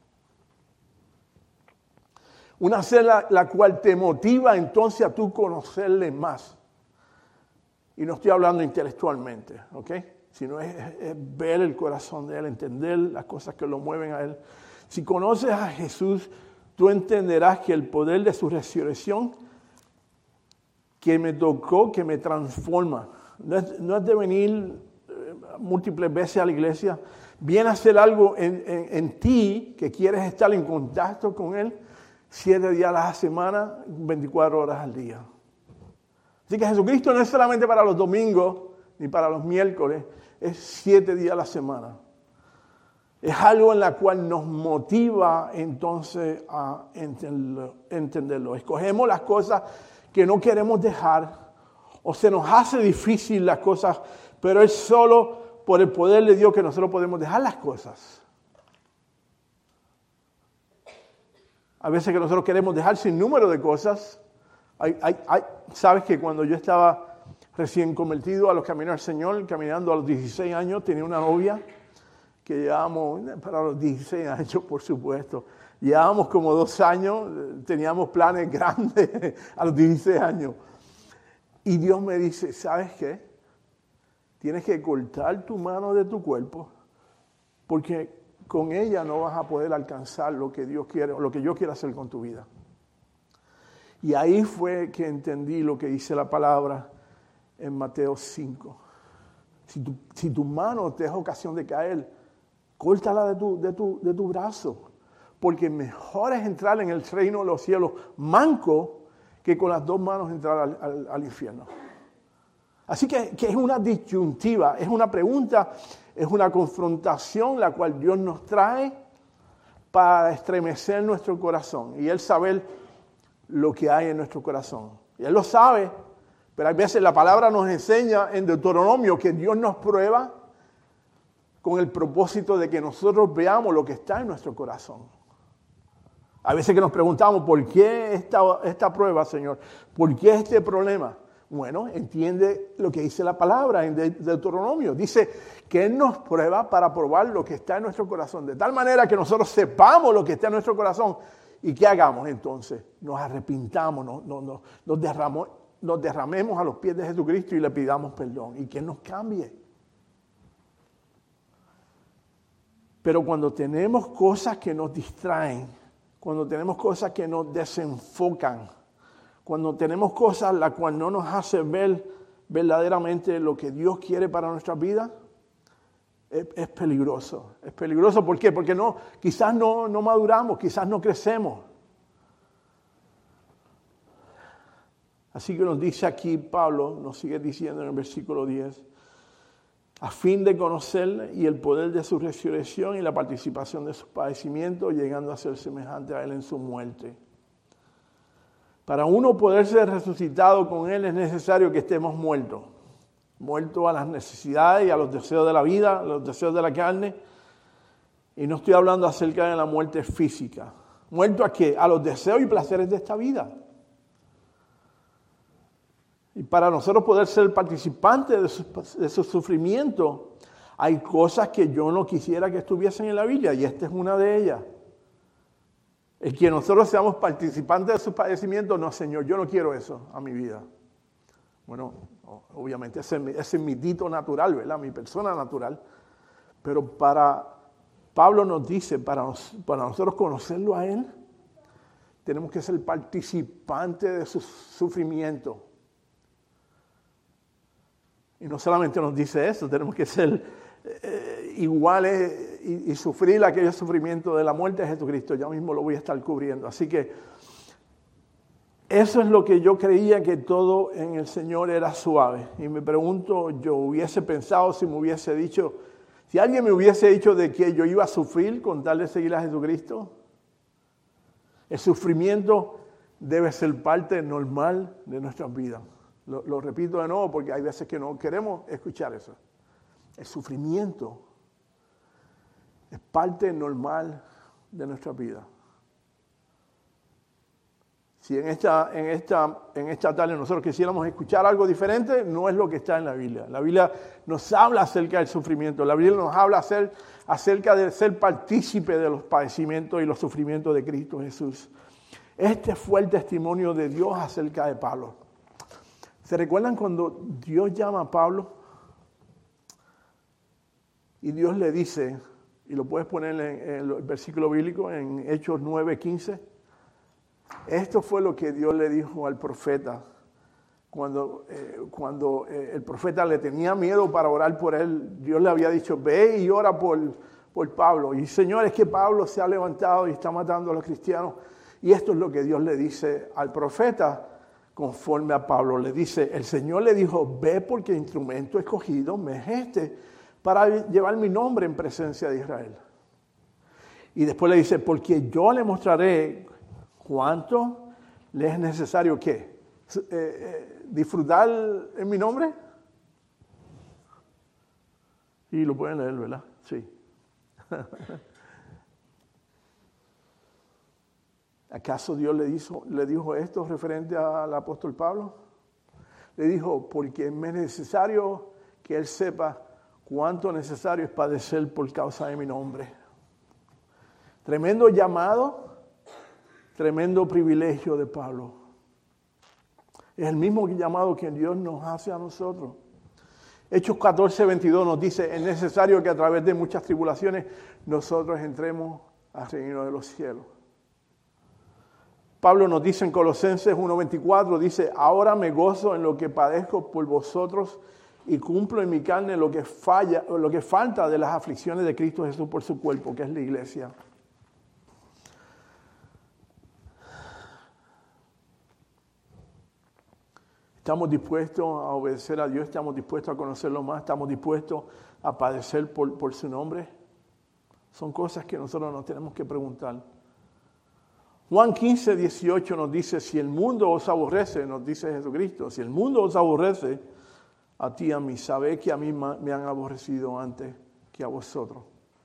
Una sed la, la cual te motiva entonces a tú conocerle más. Y no estoy hablando intelectualmente, ¿ok? Sino es, es ver el corazón de Él, entender las cosas que lo mueven a Él. Si conoces a Jesús, tú entenderás que el poder de su resurrección que me tocó, que me transforma. No es, no es de venir eh, múltiples veces a la iglesia. Viene a hacer algo en, en, en ti que quieres estar en contacto con Él siete días a la semana, veinticuatro horas al día. Así que Jesucristo no es solamente para los domingos ni para los miércoles, es siete días a la semana. Es algo en la cual nos motiva entonces a entenderlo. entenderlo. Escogemos las cosas que no queremos dejar. O se nos hace difícil las cosas, pero es solo por el poder de Dios que nosotros podemos dejar las cosas. A veces que nosotros queremos dejar sin número de cosas. Hay, hay, hay, Sabes que cuando yo estaba recién convertido a los caminos del Señor, caminando a los dieciséis años, tenía una novia que llevábamos, para los dieciséis años por supuesto, llevábamos como dos años, teníamos planes grandes a los dieciséis años. Y Dios me dice, ¿sabes qué? Tienes que cortar tu mano de tu cuerpo porque con ella no vas a poder alcanzar lo que Dios quiere o lo que yo quiero hacer con tu vida. Y ahí fue que entendí lo que dice la palabra en Mateo cinco. Si tu, si tu mano te es ocasión de caer, córtala de tu, de tu, de tu brazo. Porque mejor es entrar en el reino de los cielos manco que con las dos manos entrar al, al, al infierno. Así que, que es una disyuntiva, es una pregunta, es una confrontación la cual Dios nos trae para estremecer nuestro corazón y Él saber lo que hay en nuestro corazón. Y Él lo sabe, pero a veces la palabra nos enseña en Deuteronomio que Dios nos prueba con el propósito de que nosotros veamos lo que está en nuestro corazón. A veces que nos preguntamos, ¿por qué esta, esta prueba, Señor? ¿Por qué este problema? Bueno, entiende lo que dice la palabra en De- Deuteronomio. Dice que Él nos prueba para probar lo que está en nuestro corazón. De tal manera que nosotros sepamos lo que está en nuestro corazón. ¿Y qué hagamos entonces? Nos arrepintamos, nos, nos, nos, nos, derramos, nos derramemos a los pies de Jesucristo y le pidamos perdón. Y que Él nos cambie. Pero cuando tenemos cosas que nos distraen, cuando tenemos cosas que nos desenfocan, cuando tenemos cosas las cuales no nos hacen ver verdaderamente lo que Dios quiere para nuestra vida, es, es peligroso. Es peligroso, ¿por qué? Porque no, quizás no, no maduramos, quizás no crecemos. Así que nos dice aquí Pablo, nos sigue diciendo en el versículo diez, a fin de conocerle y el poder de su resurrección y la participación de sus padecimientos, llegando a ser semejante a Él en su muerte. Para uno poder ser resucitado con Él es necesario que estemos muertos. Muertos a las necesidades y a los deseos de la vida, a los deseos de la carne. Y no estoy hablando acerca de la muerte física. ¿Muerto a qué? A los deseos y placeres de esta vida. Y para nosotros poder ser participantes de su, de su sufrimiento, hay cosas que yo no quisiera que estuviesen en la Biblia, y esta es una de ellas. El que nosotros seamos participantes de sus padecimientos, no, Señor, yo no quiero eso a mi vida. Bueno, obviamente ese, ese es mi dito natural, ¿verdad? Mi persona natural. Pero para, Pablo nos dice, para, nos, para nosotros conocerlo a Él, tenemos que ser participantes de su sufrimiento. Y no solamente nos dice eso, tenemos que ser eh, iguales y, y sufrir aquel sufrimiento de la muerte de Jesucristo. Ya mismo lo voy a estar cubriendo. Así que eso es lo que yo creía, que todo en el Señor era suave. Y me pregunto, yo hubiese pensado, si me hubiese dicho, si alguien me hubiese dicho de que yo iba a sufrir con tal de seguir a Jesucristo. El sufrimiento debe ser parte normal de nuestras vidas. Lo, lo repito de nuevo porque hay veces que no queremos escuchar eso. El sufrimiento es parte normal de nuestra vida. Si en esta, en, esta, en esta tarde nosotros quisiéramos escuchar algo diferente, no es lo que está en la Biblia. La Biblia nos habla acerca del sufrimiento. La Biblia nos habla acerca de ser partícipe de los padecimientos y los sufrimientos de Cristo Jesús. Este fue el testimonio de Dios acerca de Pablo. ¿Se recuerdan cuando Dios llama a Pablo? Y Dios le dice, y lo puedes poner en, en el versículo bíblico, en Hechos nueve quince. Esto fue lo que Dios le dijo al profeta. Cuando, eh, cuando eh, el profeta le tenía miedo para orar por él, Dios le había dicho, ve y ora por, por Pablo. Y Señor, es que Pablo se ha levantado y está matando a los cristianos. Y esto es lo que Dios le dice al profeta. Conforme a Pablo le dice, el Señor le dijo, ve porque el instrumento escogido me es este para llevar mi nombre en presencia de Israel. Y después le dice, porque yo le mostraré cuánto le es necesario ¿qué? Eh, eh, disfrutar en mi nombre. Y lo pueden leer, ¿verdad? Sí. ¿Acaso Dios le dijo, le dijo esto referente al apóstol Pablo? Le dijo, porque me es necesario que él sepa cuánto necesario es padecer por causa de mi nombre. Tremendo llamado, tremendo privilegio de Pablo. Es el mismo llamado que Dios nos hace a nosotros. Hechos catorce veintidós nos dice, es necesario que a través de muchas tribulaciones nosotros entremos al reino de los cielos. Pablo nos dice en Colosenses uno veinticuatro, dice, ahora me gozo en lo que padezco por vosotros y cumplo en mi carne lo que falla, lo que falta de las aflicciones de Cristo Jesús por su cuerpo, que es la iglesia. Estamos dispuestos a obedecer a Dios, estamos dispuestos a conocerlo más, estamos dispuestos a padecer por, por su nombre. Son cosas que nosotros nos tenemos que preguntar. Juan quince, dieciocho nos dice, si el mundo os aborrece, nos dice Jesucristo, si el mundo os aborrece, a ti y a mí, sabed que a mí me han aborrecido antes que a vosotros.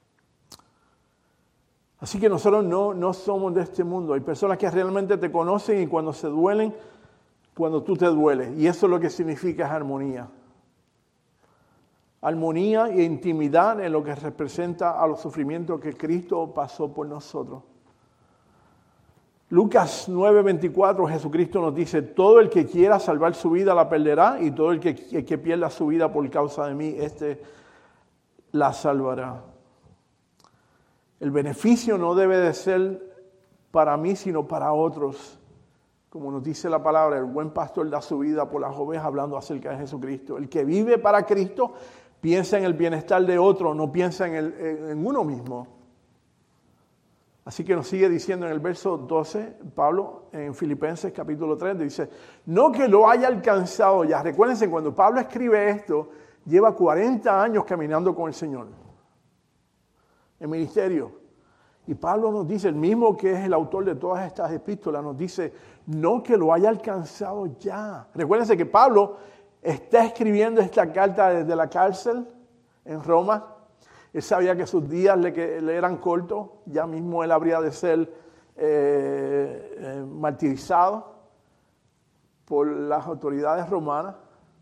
Así que nosotros no, no somos de este mundo. Hay personas que realmente te conocen y cuando se duelen, cuando tú te dueles. Y eso es lo que significa es armonía. Armonía e intimidad en lo que representa a los sufrimientos que Cristo pasó por nosotros. Lucas nueve veinticuatro, Jesucristo nos dice, todo el que quiera salvar su vida la perderá, y todo el que, el que pierda su vida por causa de mí, este la salvará. El beneficio no debe de ser para mí, sino para otros. Como nos dice la palabra, el buen pastor da su vida por las ovejas, hablando acerca de Jesucristo. El que vive para Cristo piensa en el bienestar de otro, no piensa en, el, en uno mismo. Así que nos sigue diciendo en el verso doce, Pablo, en Filipenses capítulo tres, dice, no que lo haya alcanzado ya. Recuérdense, cuando Pablo escribe esto, lleva cuarenta años caminando con el Señor, en ministerio. Y Pablo nos dice, el mismo que es el autor de todas estas epístolas, nos dice, no que lo haya alcanzado ya. Recuérdense que Pablo está escribiendo esta carta desde la cárcel en Roma. Él sabía que sus días le, que, le eran cortos, ya mismo él habría de ser eh, eh, martirizado por las autoridades romanas.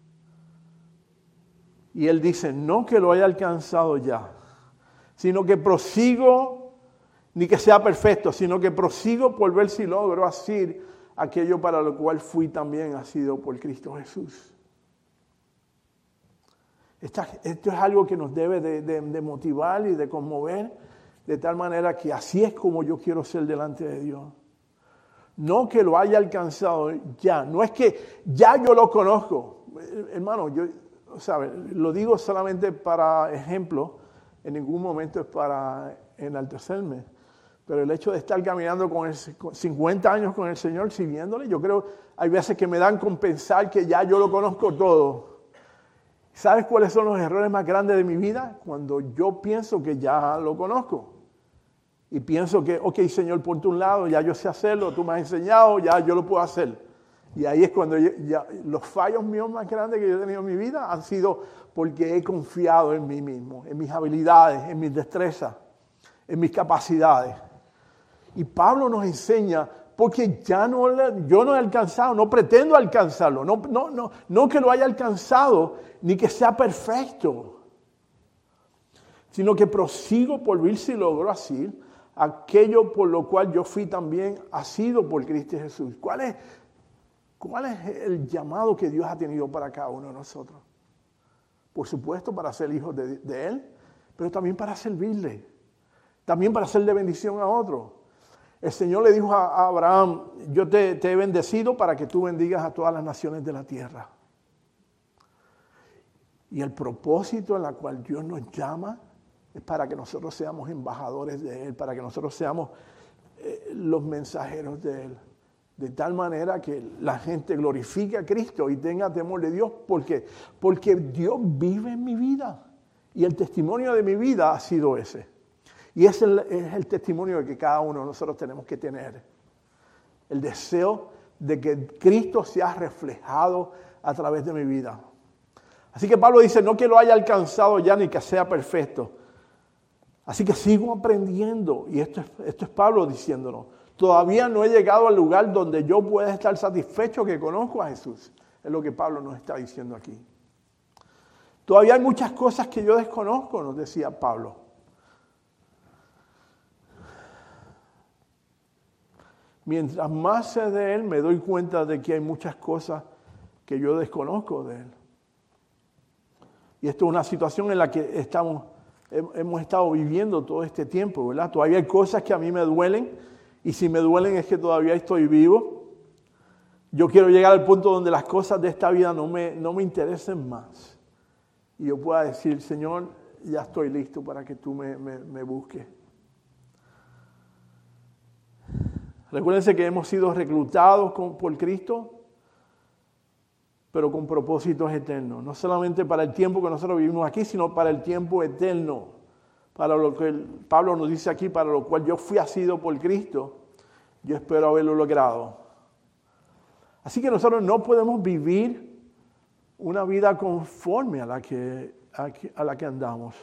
Y él dice, no que lo haya alcanzado ya, sino que prosigo, ni que sea perfecto, sino que prosigo por ver si logro hacer aquello para lo cual fui también asido por Cristo Jesús. Esta, esto es algo que nos debe de, de, de motivar y de conmover, de tal manera que así es como yo quiero ser delante de Dios. No que lo haya alcanzado ya, no es que ya yo lo conozco. Hermano, yo, ¿sabe? Lo digo solamente para ejemplo, en ningún momento es para enaltecerme. Pero el hecho de estar caminando con el, con cincuenta años con el Señor, sirviéndole, yo creo, hay veces que me dan con pensar que ya yo lo conozco todo. ¿Sabes cuáles son los errores más grandes de mi vida? Cuando yo pienso que ya lo conozco. Y pienso que, ok, Señor, ponte un lado, ya yo sé hacerlo, tú me has enseñado, ya yo lo puedo hacer. Y ahí es cuando yo, ya, los fallos míos más grandes que yo he tenido en mi vida han sido porque he confiado en mí mismo, en mis habilidades, en mis destrezas, en mis capacidades. Y Pablo nos enseña, porque ya no, yo no he alcanzado, no pretendo alcanzarlo, no, no, no, no que lo haya alcanzado, ni que sea perfecto, sino que prosigo por ver si logro así aquello por lo cual yo fui también asido por Cristo Jesús. ¿Cuál es, cuál es el llamado que Dios ha tenido para cada uno de nosotros? Por supuesto, para ser hijos de, de Él, pero también para servirle, también para ser de bendición a otros. El Señor le dijo a Abraham, yo te, te he bendecido para que tú bendigas a todas las naciones de la tierra. Y el propósito en el cual Dios nos llama es para que nosotros seamos embajadores de Él, para que nosotros seamos eh, los mensajeros de Él. De tal manera que la gente glorifique a Cristo y tenga temor de Dios, porque, porque Dios vive en mi vida. Y el testimonio de mi vida ha sido ese. Y ese es el, es el testimonio que cada uno de nosotros tenemos que tener. El deseo de que Cristo sea reflejado a través de mi vida. Así que Pablo dice, no que lo haya alcanzado ya ni que sea perfecto. Así que sigo aprendiendo. Y esto es, esto es Pablo diciéndonos. Todavía no he llegado al lugar donde yo pueda estar satisfecho que conozco a Jesús. Es lo que Pablo nos está diciendo aquí. Todavía hay muchas cosas que yo desconozco, nos decía Pablo. Mientras más sé de Él, me doy cuenta de que hay muchas cosas que yo desconozco de Él. Y esto es una situación en la que estamos, hemos estado viviendo todo este tiempo, ¿verdad? Todavía hay cosas que a mí me duelen, y si me duelen es que todavía estoy vivo. Yo quiero llegar al punto donde las cosas de esta vida no me, no me interesen más. Y yo pueda decir, Señor, ya estoy listo para que tú me, me, me busques. Recuérdense que hemos sido reclutados con, por Cristo, pero con propósitos eternos. No solamente para el tiempo que nosotros vivimos aquí, sino para el tiempo eterno. Para lo que el, Pablo nos dice aquí, para lo cual yo fui asido por Cristo, yo espero haberlo logrado. Así que nosotros no podemos vivir una vida conforme a la que, a, a la que andamos.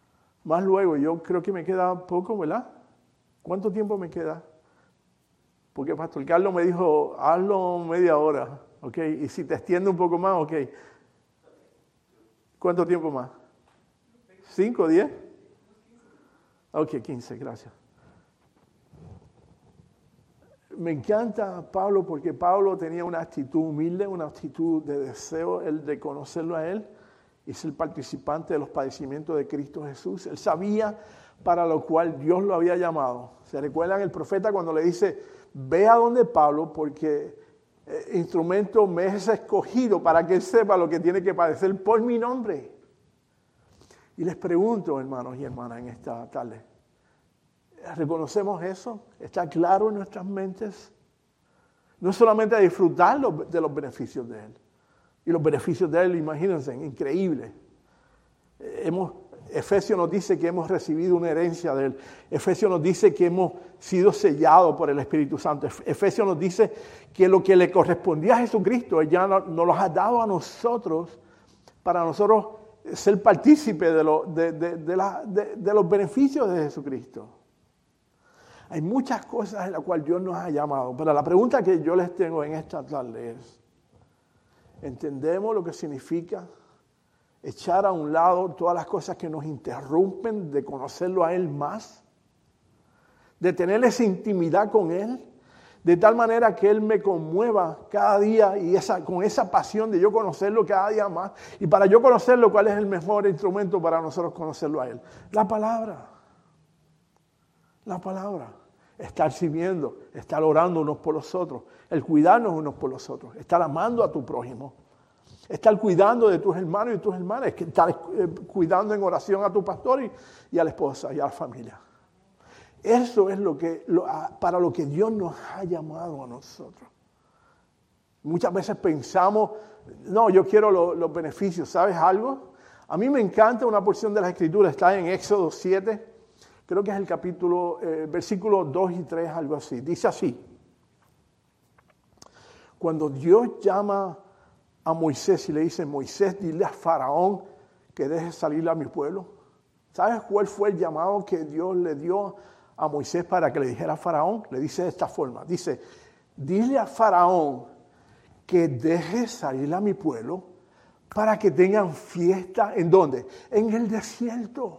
Más luego, yo creo que me queda poco, ¿verdad? ¿Cuánto tiempo me queda? Porque Pastor Carlos me dijo, hazlo media hora, ¿ok? Y si te extiendo un poco más, ¿ok? ¿Cuánto tiempo más? ¿Cinco, diez? Ok, quince, gracias. Me encanta Pablo porque Pablo tenía una actitud humilde, una actitud de deseo, el de conocerlo a Él y ser participante de los padecimientos de Cristo Jesús. Él sabía para lo cual Dios lo había llamado. ¿Se recuerdan el profeta cuando le dice, ve a donde Pablo porque eh, instrumento me es escogido para que él sepa lo que tiene que padecer por mi nombre? Y les pregunto, hermanos y hermanas, en esta tarde, ¿reconocemos eso? ¿Está claro en nuestras mentes? No solamente a disfrutar de los beneficios de Él. Y los beneficios de Él, imagínense, increíbles. Hemos, Efesios nos dice que hemos recibido una herencia de Él. Efesios nos dice que hemos sido sellados por el Espíritu Santo. Efesios nos dice que lo que le correspondía a Jesucristo, Él ya nos, nos lo ha dado a nosotros para nosotros ser partícipes de, lo, de, de, de, la, de, de los beneficios de Jesucristo. Hay muchas cosas en las cuales Dios nos ha llamado, pero la pregunta que yo les tengo en esta tarde es, ¿entendemos lo que significa echar a un lado todas las cosas que nos interrumpen de conocerlo a Él más? De tener esa intimidad con Él, de tal manera que Él me conmueva cada día y esa, con esa pasión de yo conocerlo cada día más. Y para yo conocerlo, ¿cuál es el mejor instrumento para nosotros conocerlo a Él? La palabra. La palabra. Estar sirviendo, estar orando unos por los otros, el cuidarnos unos por los otros, estar amando a tu prójimo, estar cuidando de tus hermanos y tus hermanas, estar cuidando en oración a tu pastor y, y a la esposa y a la familia. Eso es lo que, lo, para lo que Dios nos ha llamado a nosotros. Muchas veces pensamos, no, yo quiero lo, los beneficios, ¿sabes algo? A mí me encanta una porción de la Escritura, está en Éxodo siete, creo que es el capítulo, eh, versículos dos y tres, algo así. Dice así, cuando Dios llama a Moisés y le dice, Moisés, dile a Faraón que deje salir a mi pueblo. ¿Sabes cuál fue el llamado que Dios le dio a Moisés para que le dijera a Faraón? Le dice de esta forma, dice, dile a Faraón que deje salir a mi pueblo para que tengan fiesta, ¿en dónde? En el desierto.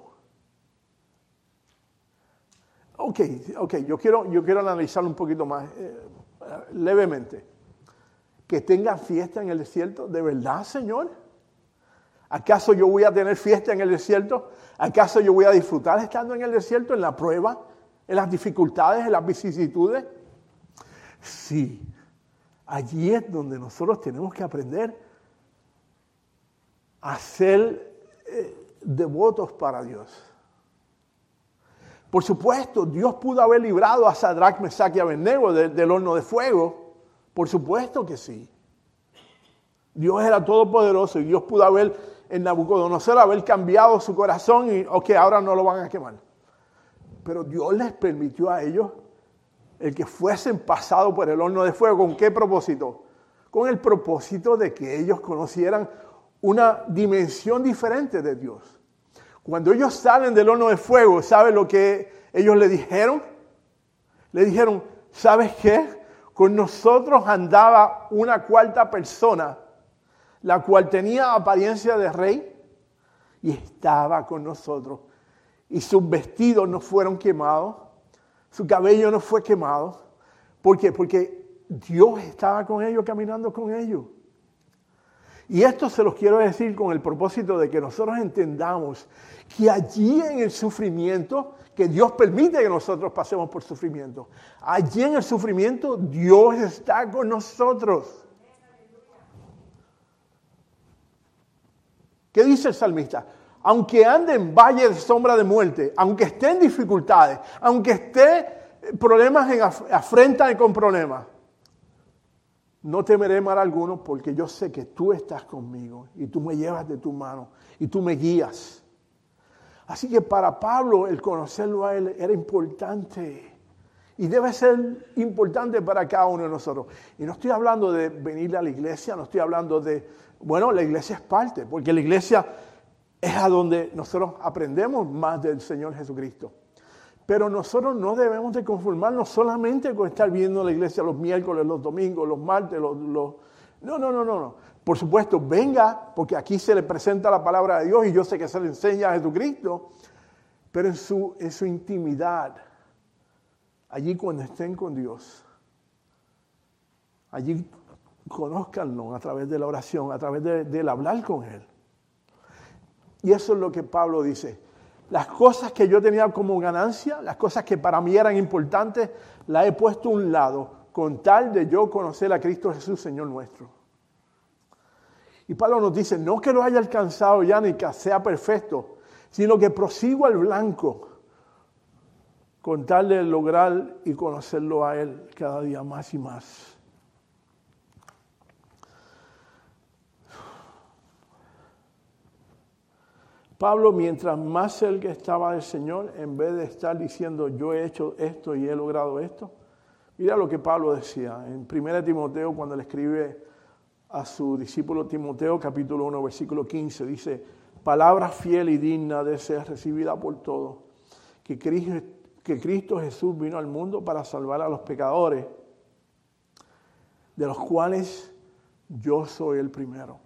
Ok, ok, yo quiero, yo quiero analizarlo un poquito más eh, levemente. Que tengan fiesta en el desierto, ¿de verdad, Señor? ¿Acaso yo voy a tener fiesta en el desierto? ¿Acaso yo voy a disfrutar estando en el desierto, en la prueba, en las dificultades, en las vicisitudes? Sí, allí es donde nosotros tenemos que aprender a ser eh, devotos para Dios. Por supuesto, Dios pudo haber librado a Sadrach, Mesach y Abednego del, del horno de fuego. Por supuesto que sí. Dios era todopoderoso y Dios pudo haber, en Nabucodonosor, haber cambiado su corazón y, ok, ahora no lo van a quemar. Pero Dios les permitió a ellos el que fuesen pasados por el horno de fuego. ¿Con qué propósito? Con el propósito de que ellos conocieran una dimensión diferente de Dios. Cuando ellos salen del horno de fuego, ¿saben lo que ellos le dijeron? Le dijeron, ¿sabes qué? Con nosotros andaba una cuarta persona, la cual tenía apariencia de rey y estaba con nosotros. Y sus vestidos no fueron quemados, su cabello no fue quemado. ¿Por qué? Porque Dios estaba con ellos, caminando con ellos. Y esto se los quiero decir con el propósito de que nosotros entendamos que allí en el sufrimiento, que Dios permite que nosotros pasemos por sufrimiento, allí en el sufrimiento Dios está con nosotros. ¿Qué dice el salmista? Aunque ande en valle de sombra de muerte, aunque esté en dificultades, aunque esté problemas en af- afrenta con problemas, no temeré mal alguno porque yo sé que tú estás conmigo y tú me llevas de tu mano y tú me guías. Así que para Pablo el conocerlo a él era importante y debe ser importante para cada uno de nosotros. Y no estoy hablando de venir a la iglesia, no estoy hablando de, bueno, la iglesia es parte, porque la iglesia es a donde nosotros aprendemos más del Señor Jesucristo. Pero nosotros no debemos de conformarnos solamente con estar viendo la iglesia los miércoles, los domingos, los martes, los... los... No, no, no, no, no. Por supuesto, venga, porque aquí se le presenta la palabra de Dios y yo sé que se le enseña a Jesucristo, pero en su, en su intimidad, allí cuando estén con Dios, allí conózcanlo a través de la oración, a través de, del hablar con Él. Y eso es lo que Pablo dice. Las cosas que yo tenía como ganancia, las cosas que para mí eran importantes, las he puesto a un lado con tal de yo conocer a Cristo Jesús, Señor nuestro. Y Pablo nos dice, no que lo haya alcanzado ya ni que sea perfecto, sino que prosigo al blanco con tal de lograr y conocerlo a Él cada día más y más. Pablo, mientras más cerca estaba del Señor, en vez de estar diciendo, yo he hecho esto y he logrado esto, mira lo que Pablo decía en primera de Timoteo, cuando le escribe a su discípulo Timoteo, capítulo uno, versículo quince, dice, palabra fiel y digna de ser recibida por todos, que Cristo, que Cristo Jesús vino al mundo para salvar a los pecadores, de los cuales yo soy el primero.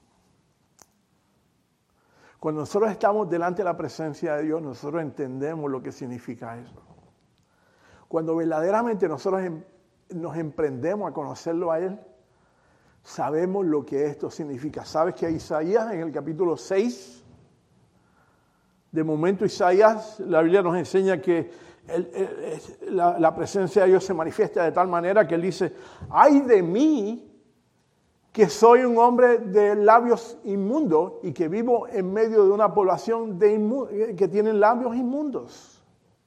Cuando nosotros estamos delante de la presencia de Dios, nosotros entendemos lo que significa eso. Cuando verdaderamente nosotros em, nos emprendemos a conocerlo a Él, sabemos lo que esto significa. ¿Sabes que Isaías en el capítulo seis, de momento Isaías, la Biblia nos enseña que el, el, la, la presencia de Dios se manifiesta de tal manera que Él dice, ¡ay de mí! Que soy un hombre de labios inmundos y que vivo en medio de una población de inmu- que tienen labios inmundos.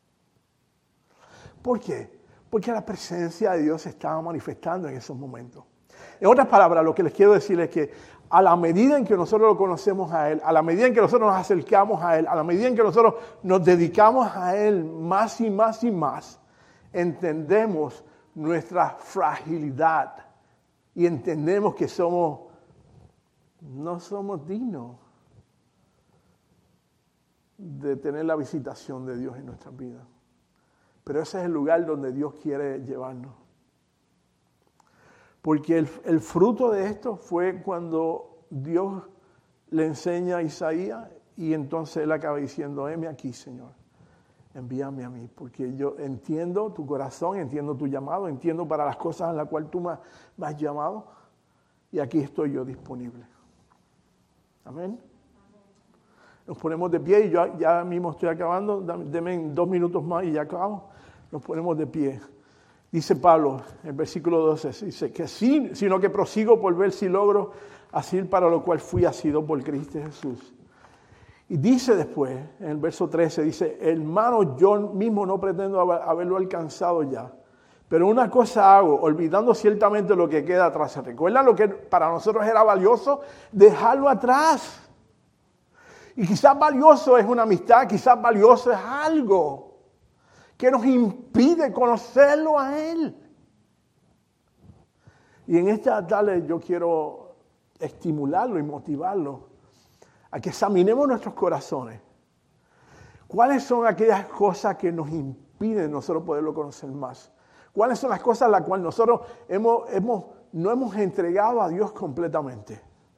¿Por qué? Porque la presencia de Dios se estaba manifestando en esos momentos. En otras palabras, lo que les quiero decir es que a la medida en que nosotros lo conocemos a Él, a la medida en que nosotros nos acercamos a Él, a la medida en que nosotros nos dedicamos a Él más y más y más, entendemos nuestra fragilidad. Y entendemos que somos, no somos dignos de tener la visitación de Dios en nuestras vidas. Pero ese es el lugar donde Dios quiere llevarnos. Porque el, el fruto de esto fue cuando Dios le enseña a Isaías y entonces él acaba diciendo, heme aquí, Señor, envíame a mí, porque yo entiendo tu corazón, entiendo tu llamado, entiendo para las cosas en las cuales tú me, me has llamado y aquí estoy yo disponible. Amén. Nos ponemos de pie y yo ya mismo estoy acabando, denme dos minutos más y ya acabamos. Nos ponemos de pie. Dice Pablo, en el versículo doce, dice que sí, sino que prosigo por ver si logro asir para lo cual fui asido por Cristo Jesús. Y dice después, en el verso trece, dice, hermano, yo mismo no pretendo haberlo alcanzado ya, pero una cosa hago, olvidando ciertamente lo que queda atrás. ¿Se recuerdan lo que para nosotros era valioso? Dejarlo atrás. Y quizás valioso es una amistad, quizás valioso es algo que nos impide conocerlo a Él. Y en esta tarde yo quiero estimularlo y motivarlo a que examinemos nuestros corazones. ¿Cuáles son aquellas cosas que nos impiden nosotros poderlo conocer más? ¿Cuáles son las cosas a las cuales nosotros hemos, hemos, no hemos entregado a Dios completamente?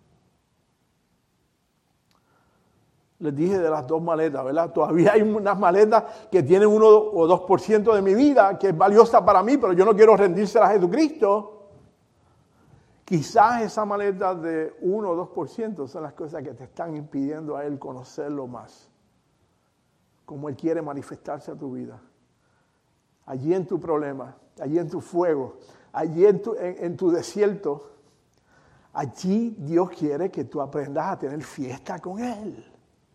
Les dije de las dos maletas, ¿verdad? Todavía hay unas maletas que tienen uno o dos por ciento de mi vida, que es valiosa para mí, pero yo no quiero rendírselas a Jesucristo. Quizás esa maleta de uno o dos por ciento son las cosas que te están impidiendo a Él conocerlo más. Como Él quiere manifestarse a tu vida. Allí en tu problema, allí en tu fuego, allí en tu, en, en tu desierto. Allí Dios quiere que tú aprendas a tener fiesta con Él.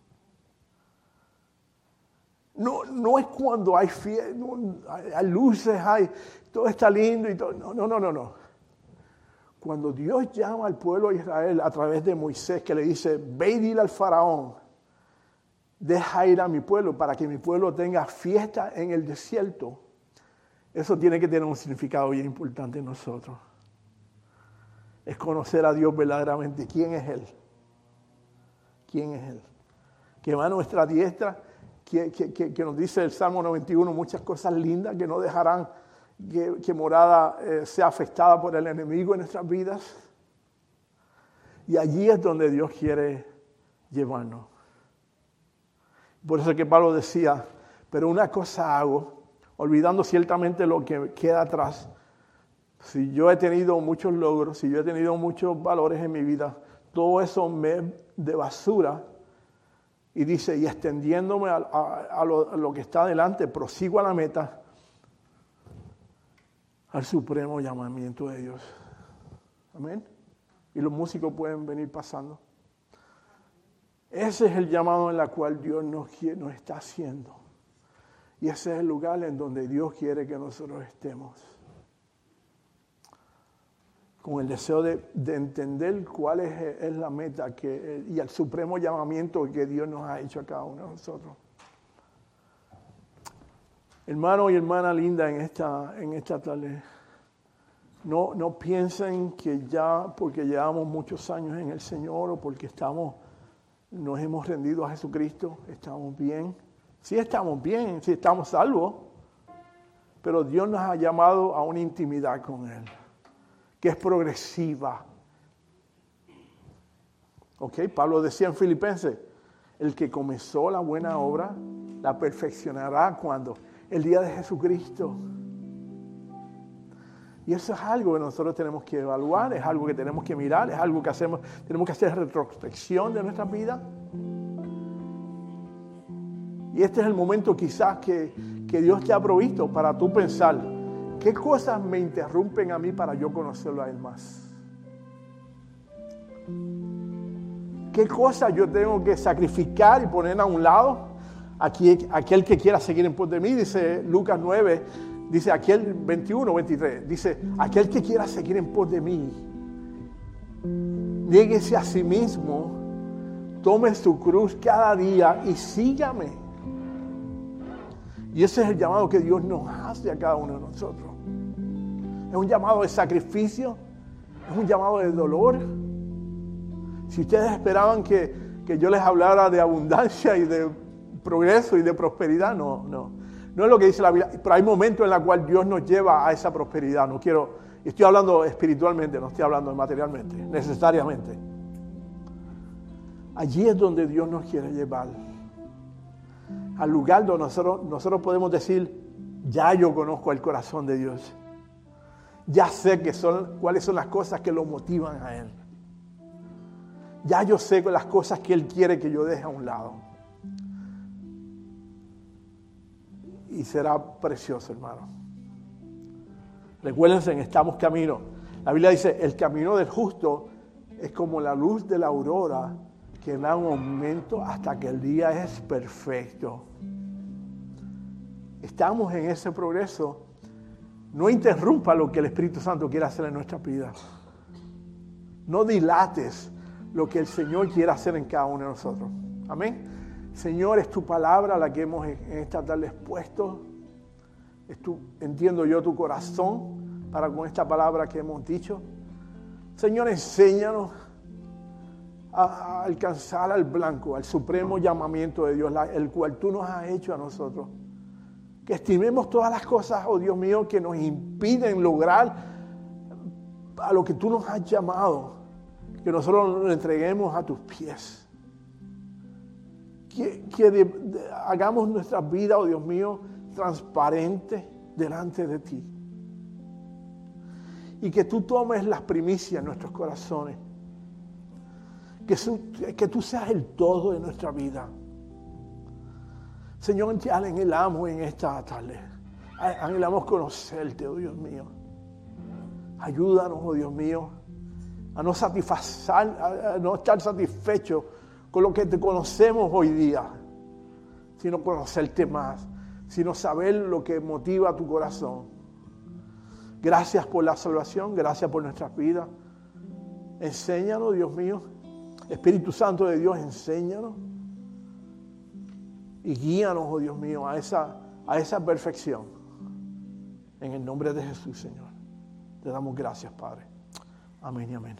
No, no es cuando hay fiesta, no, hay, hay luces, hay, todo está lindo y todo. No, no, no, no, no. Cuando Dios llama al pueblo de Israel a través de Moisés, que le dice, ve y dile al faraón, deja ir a mi pueblo para que mi pueblo tenga fiesta en el desierto. Eso tiene que tener un significado bien importante en nosotros. Es conocer a Dios verdaderamente. ¿Quién es Él? ¿Quién es Él? Que va a nuestra diestra, que, que, que, que nos dice el Salmo noventa y uno, muchas cosas lindas que no dejarán que, que morada eh, sea afectada por el enemigo en nuestras vidas. Y allí es donde Dios quiere llevarnos. Por eso es que Pablo decía, pero una cosa hago, olvidando ciertamente lo que queda atrás. Si yo he tenido muchos logros, si yo he tenido muchos valores en mi vida, todo eso me es de basura. Y dice, y extendiéndome a, a, a, lo, a lo que está adelante, prosigo a la meta, al supremo llamamiento de Dios. Amén. Y los músicos pueden venir pasando. Ese es el llamado en el cual Dios nos, nos está haciendo. Y ese es el lugar en donde Dios quiere que nosotros estemos. Con el deseo de, de entender cuál es, es la meta que, y el supremo llamamiento que Dios nos ha hecho a cada uno de nosotros. Hermano y hermana linda en esta, en esta tarde, no, no piensen que ya porque llevamos muchos años en el Señor o porque estamos, nos hemos rendido a Jesucristo, estamos bien. Sí estamos bien, sí estamos salvos, pero Dios nos ha llamado a una intimidad con Él, que es progresiva. Ok, Pablo decía en Filipenses, el que comenzó la buena obra, la perfeccionará cuando el día de Jesucristo. Y eso es algo que nosotros tenemos que evaluar, es algo que tenemos que mirar, es algo que hacemos, tenemos que hacer retrospección de nuestra vida. Y este es el momento quizás que, que Dios te ha provisto para tú pensar, ¿qué cosas me interrumpen a mí para yo conocerlo a Él más? ¿Qué cosas yo tengo que sacrificar y poner a un lado? Aquí, aquel que quiera seguir en pos de mí, dice Lucas nueve, dice aquel veintiuno, veintitrés, dice, aquel que quiera seguir en pos de mí, niéguese a sí mismo, tome su cruz cada día y sígame. Y ese es el llamado que Dios nos hace a cada uno de nosotros. Es un llamado de sacrificio, es un llamado de dolor. Si ustedes esperaban que, que yo les hablara de abundancia y de progreso y de prosperidad, no, no. No es lo que dice la Biblia, pero hay momentos en los cuales Dios nos lleva a esa prosperidad. No quiero, estoy hablando espiritualmente, no estoy hablando materialmente, necesariamente. Allí es donde Dios nos quiere llevar. Al lugar donde nosotros, nosotros podemos decir, ya yo conozco el corazón de Dios. Ya sé que son, cuáles son las cosas que lo motivan a Él. Ya yo sé las cosas que Él quiere que yo deje a un lado. Y será precioso, hermano. Recuérdense, estamos camino. La Biblia dice, el camino del justo es como la luz de la aurora que da un aumento hasta que el día es perfecto. Estamos en ese progreso. No interrumpa lo que el Espíritu Santo quiere hacer en nuestra vida. No dilates lo que el Señor quiere hacer en cada uno de nosotros. Amén. Señor, es tu palabra la que hemos en esta tarde expuesto. Es tu, entiendo yo tu corazón para con esta palabra que hemos dicho. Señor, enséñanos a, a alcanzar al blanco, al supremo llamamiento de Dios, la, el cual tú nos has hecho a nosotros. Que estimemos todas las cosas, oh Dios mío, que nos impiden lograr a lo que tú nos has llamado. Que nosotros nos entreguemos a tus pies. Que, que de, de, hagamos nuestra vida, oh Dios mío, transparente delante de ti. Y que tú tomes las primicias en nuestros corazones. Que, su, que tú seas el todo de nuestra vida. Señor, te anhelamos en esta tarde. Anhelamos conocerte, oh Dios mío. Ayúdanos, oh Dios mío, a no satisfacer, a no estar satisfechos con lo que te conocemos hoy día, sino conocerte más, sino saber lo que motiva tu corazón. Gracias por la salvación, gracias por nuestras vidas. Enséñanos, Dios mío. Espíritu Santo de Dios, enséñanos. Y guíanos, oh Dios mío, a esa, a esa perfección. En el nombre de Jesús, Señor. Te damos gracias, Padre. Amén y amén.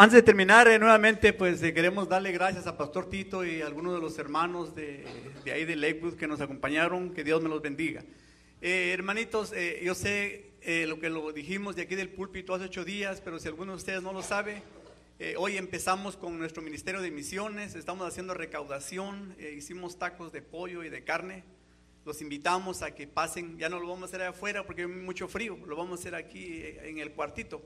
Antes de terminar, eh, nuevamente, pues eh, queremos darle gracias a Pastor Tito y a algunos de los hermanos de, de ahí de Lakewood que nos acompañaron. Que Dios me los bendiga. Eh, hermanitos, eh, yo sé eh, lo que lo dijimos de aquí del púlpito hace ocho días, pero si alguno de ustedes no lo sabe, eh, hoy empezamos con nuestro ministerio de misiones. Estamos haciendo recaudación, eh, hicimos tacos de pollo y de carne. Los invitamos a que pasen. Ya no lo vamos a hacer afuera porque hay mucho frío, lo vamos a hacer aquí eh, en el cuartito.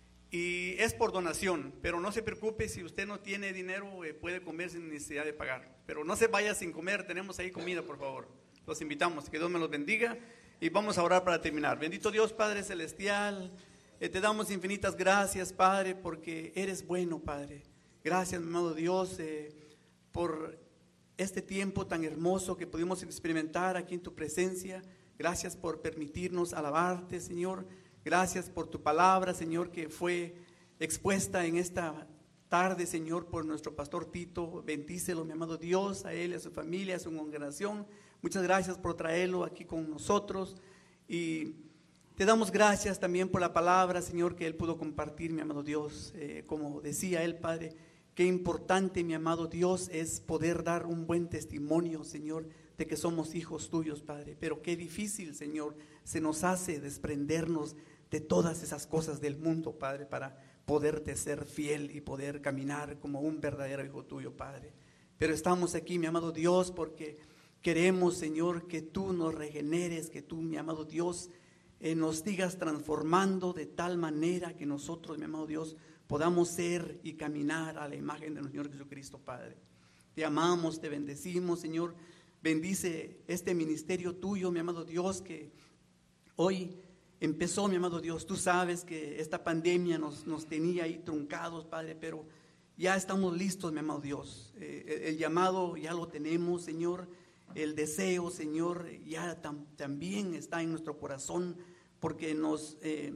Y es por donación, pero no se preocupe, si usted no tiene dinero, eh, puede comer sin necesidad de pagar. Pero no se vaya sin comer, tenemos ahí comida, por favor. Los invitamos, que Dios me los bendiga y vamos a orar para terminar. Bendito Dios, Padre Celestial, eh, te damos infinitas gracias, Padre, porque eres bueno, Padre. Gracias, mi amado Dios, eh, por este tiempo tan hermoso que pudimos experimentar aquí en tu presencia. Gracias por permitirnos alabarte, Señor. Gracias por tu palabra, Señor, que fue expuesta en esta tarde, Señor, por nuestro pastor Tito. Bendícelo, mi amado Dios, a él, a su familia, a su congregación. Muchas gracias por traerlo aquí con nosotros. Y te damos gracias también por la palabra, Señor, que él pudo compartir, mi amado Dios. Eh, como decía él, Padre, qué importante, mi amado Dios, es poder dar un buen testimonio, Señor, de que somos hijos tuyos, Padre. Pero qué difícil, Señor, se nos hace desprendernos de todas esas cosas del mundo, Padre, para poderte ser fiel y poder caminar como un verdadero hijo tuyo, Padre. Pero estamos aquí, mi amado Dios, porque queremos, Señor, que tú nos regeneres, que tú, mi amado Dios, eh, nos sigas transformando de tal manera que nosotros, mi amado Dios, podamos ser y caminar a la imagen de nuestro Señor Jesucristo, Padre. Te amamos, te bendecimos, Señor. Bendice este ministerio tuyo, mi amado Dios, que hoy empezó, mi amado Dios. Tú sabes que esta pandemia nos, nos tenía ahí truncados, Padre, pero ya estamos listos, mi amado Dios. Eh, el, el llamado ya lo tenemos, Señor. El deseo, Señor, ya tam, también está en nuestro corazón, porque nos, eh,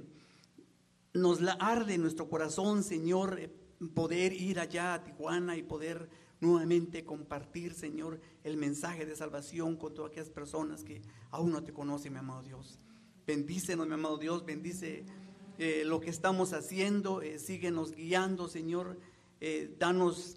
nos la arde en nuestro corazón, Señor, eh, poder ir allá a Tijuana y poder nuevamente compartir, Señor, el mensaje de salvación con todas aquellas personas que aún no te conocen, mi amado Dios. Bendícenos, mi amado Dios, bendice eh, lo que estamos haciendo, eh, síguenos guiando, Señor, eh, danos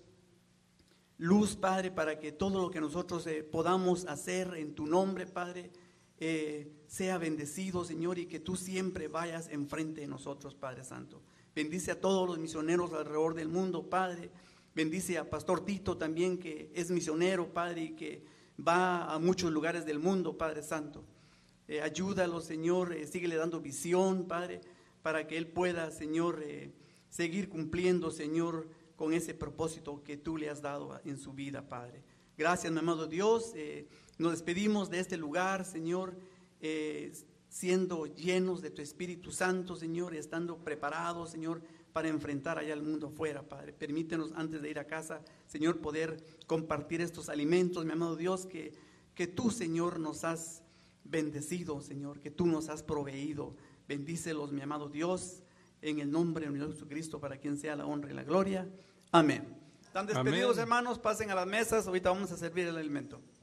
luz, Padre, para que todo lo que nosotros eh, podamos hacer en tu nombre, Padre, eh, sea bendecido, Señor, y que tú siempre vayas enfrente de nosotros, Padre Santo. Bendice a todos los misioneros alrededor del mundo, Padre. Bendice a Pastor Tito también, que es misionero, Padre, y que va a muchos lugares del mundo, Padre Santo. Eh, ayúdalo, Señor, eh, síguele dando visión, Padre, para que él pueda, Señor, eh, seguir cumpliendo, Señor, con ese propósito que tú le has dado en su vida, Padre. Gracias, mi amado Dios. Eh, nos despedimos de este lugar, Señor, eh, siendo llenos de tu Espíritu Santo, Señor, y estando preparados, Señor, para enfrentar allá el mundo afuera, Padre. Permítenos, antes de ir a casa, Señor, poder compartir estos alimentos, mi amado Dios, que, que tú, Señor, nos has bendecido, Señor, que tú nos has proveído. Bendícelos, mi amado Dios, en el nombre de Jesucristo, para quien sea la honra y la gloria. Amén. Están despedidos, amén, hermanos, pasen a las mesas, ahorita vamos a servir el alimento.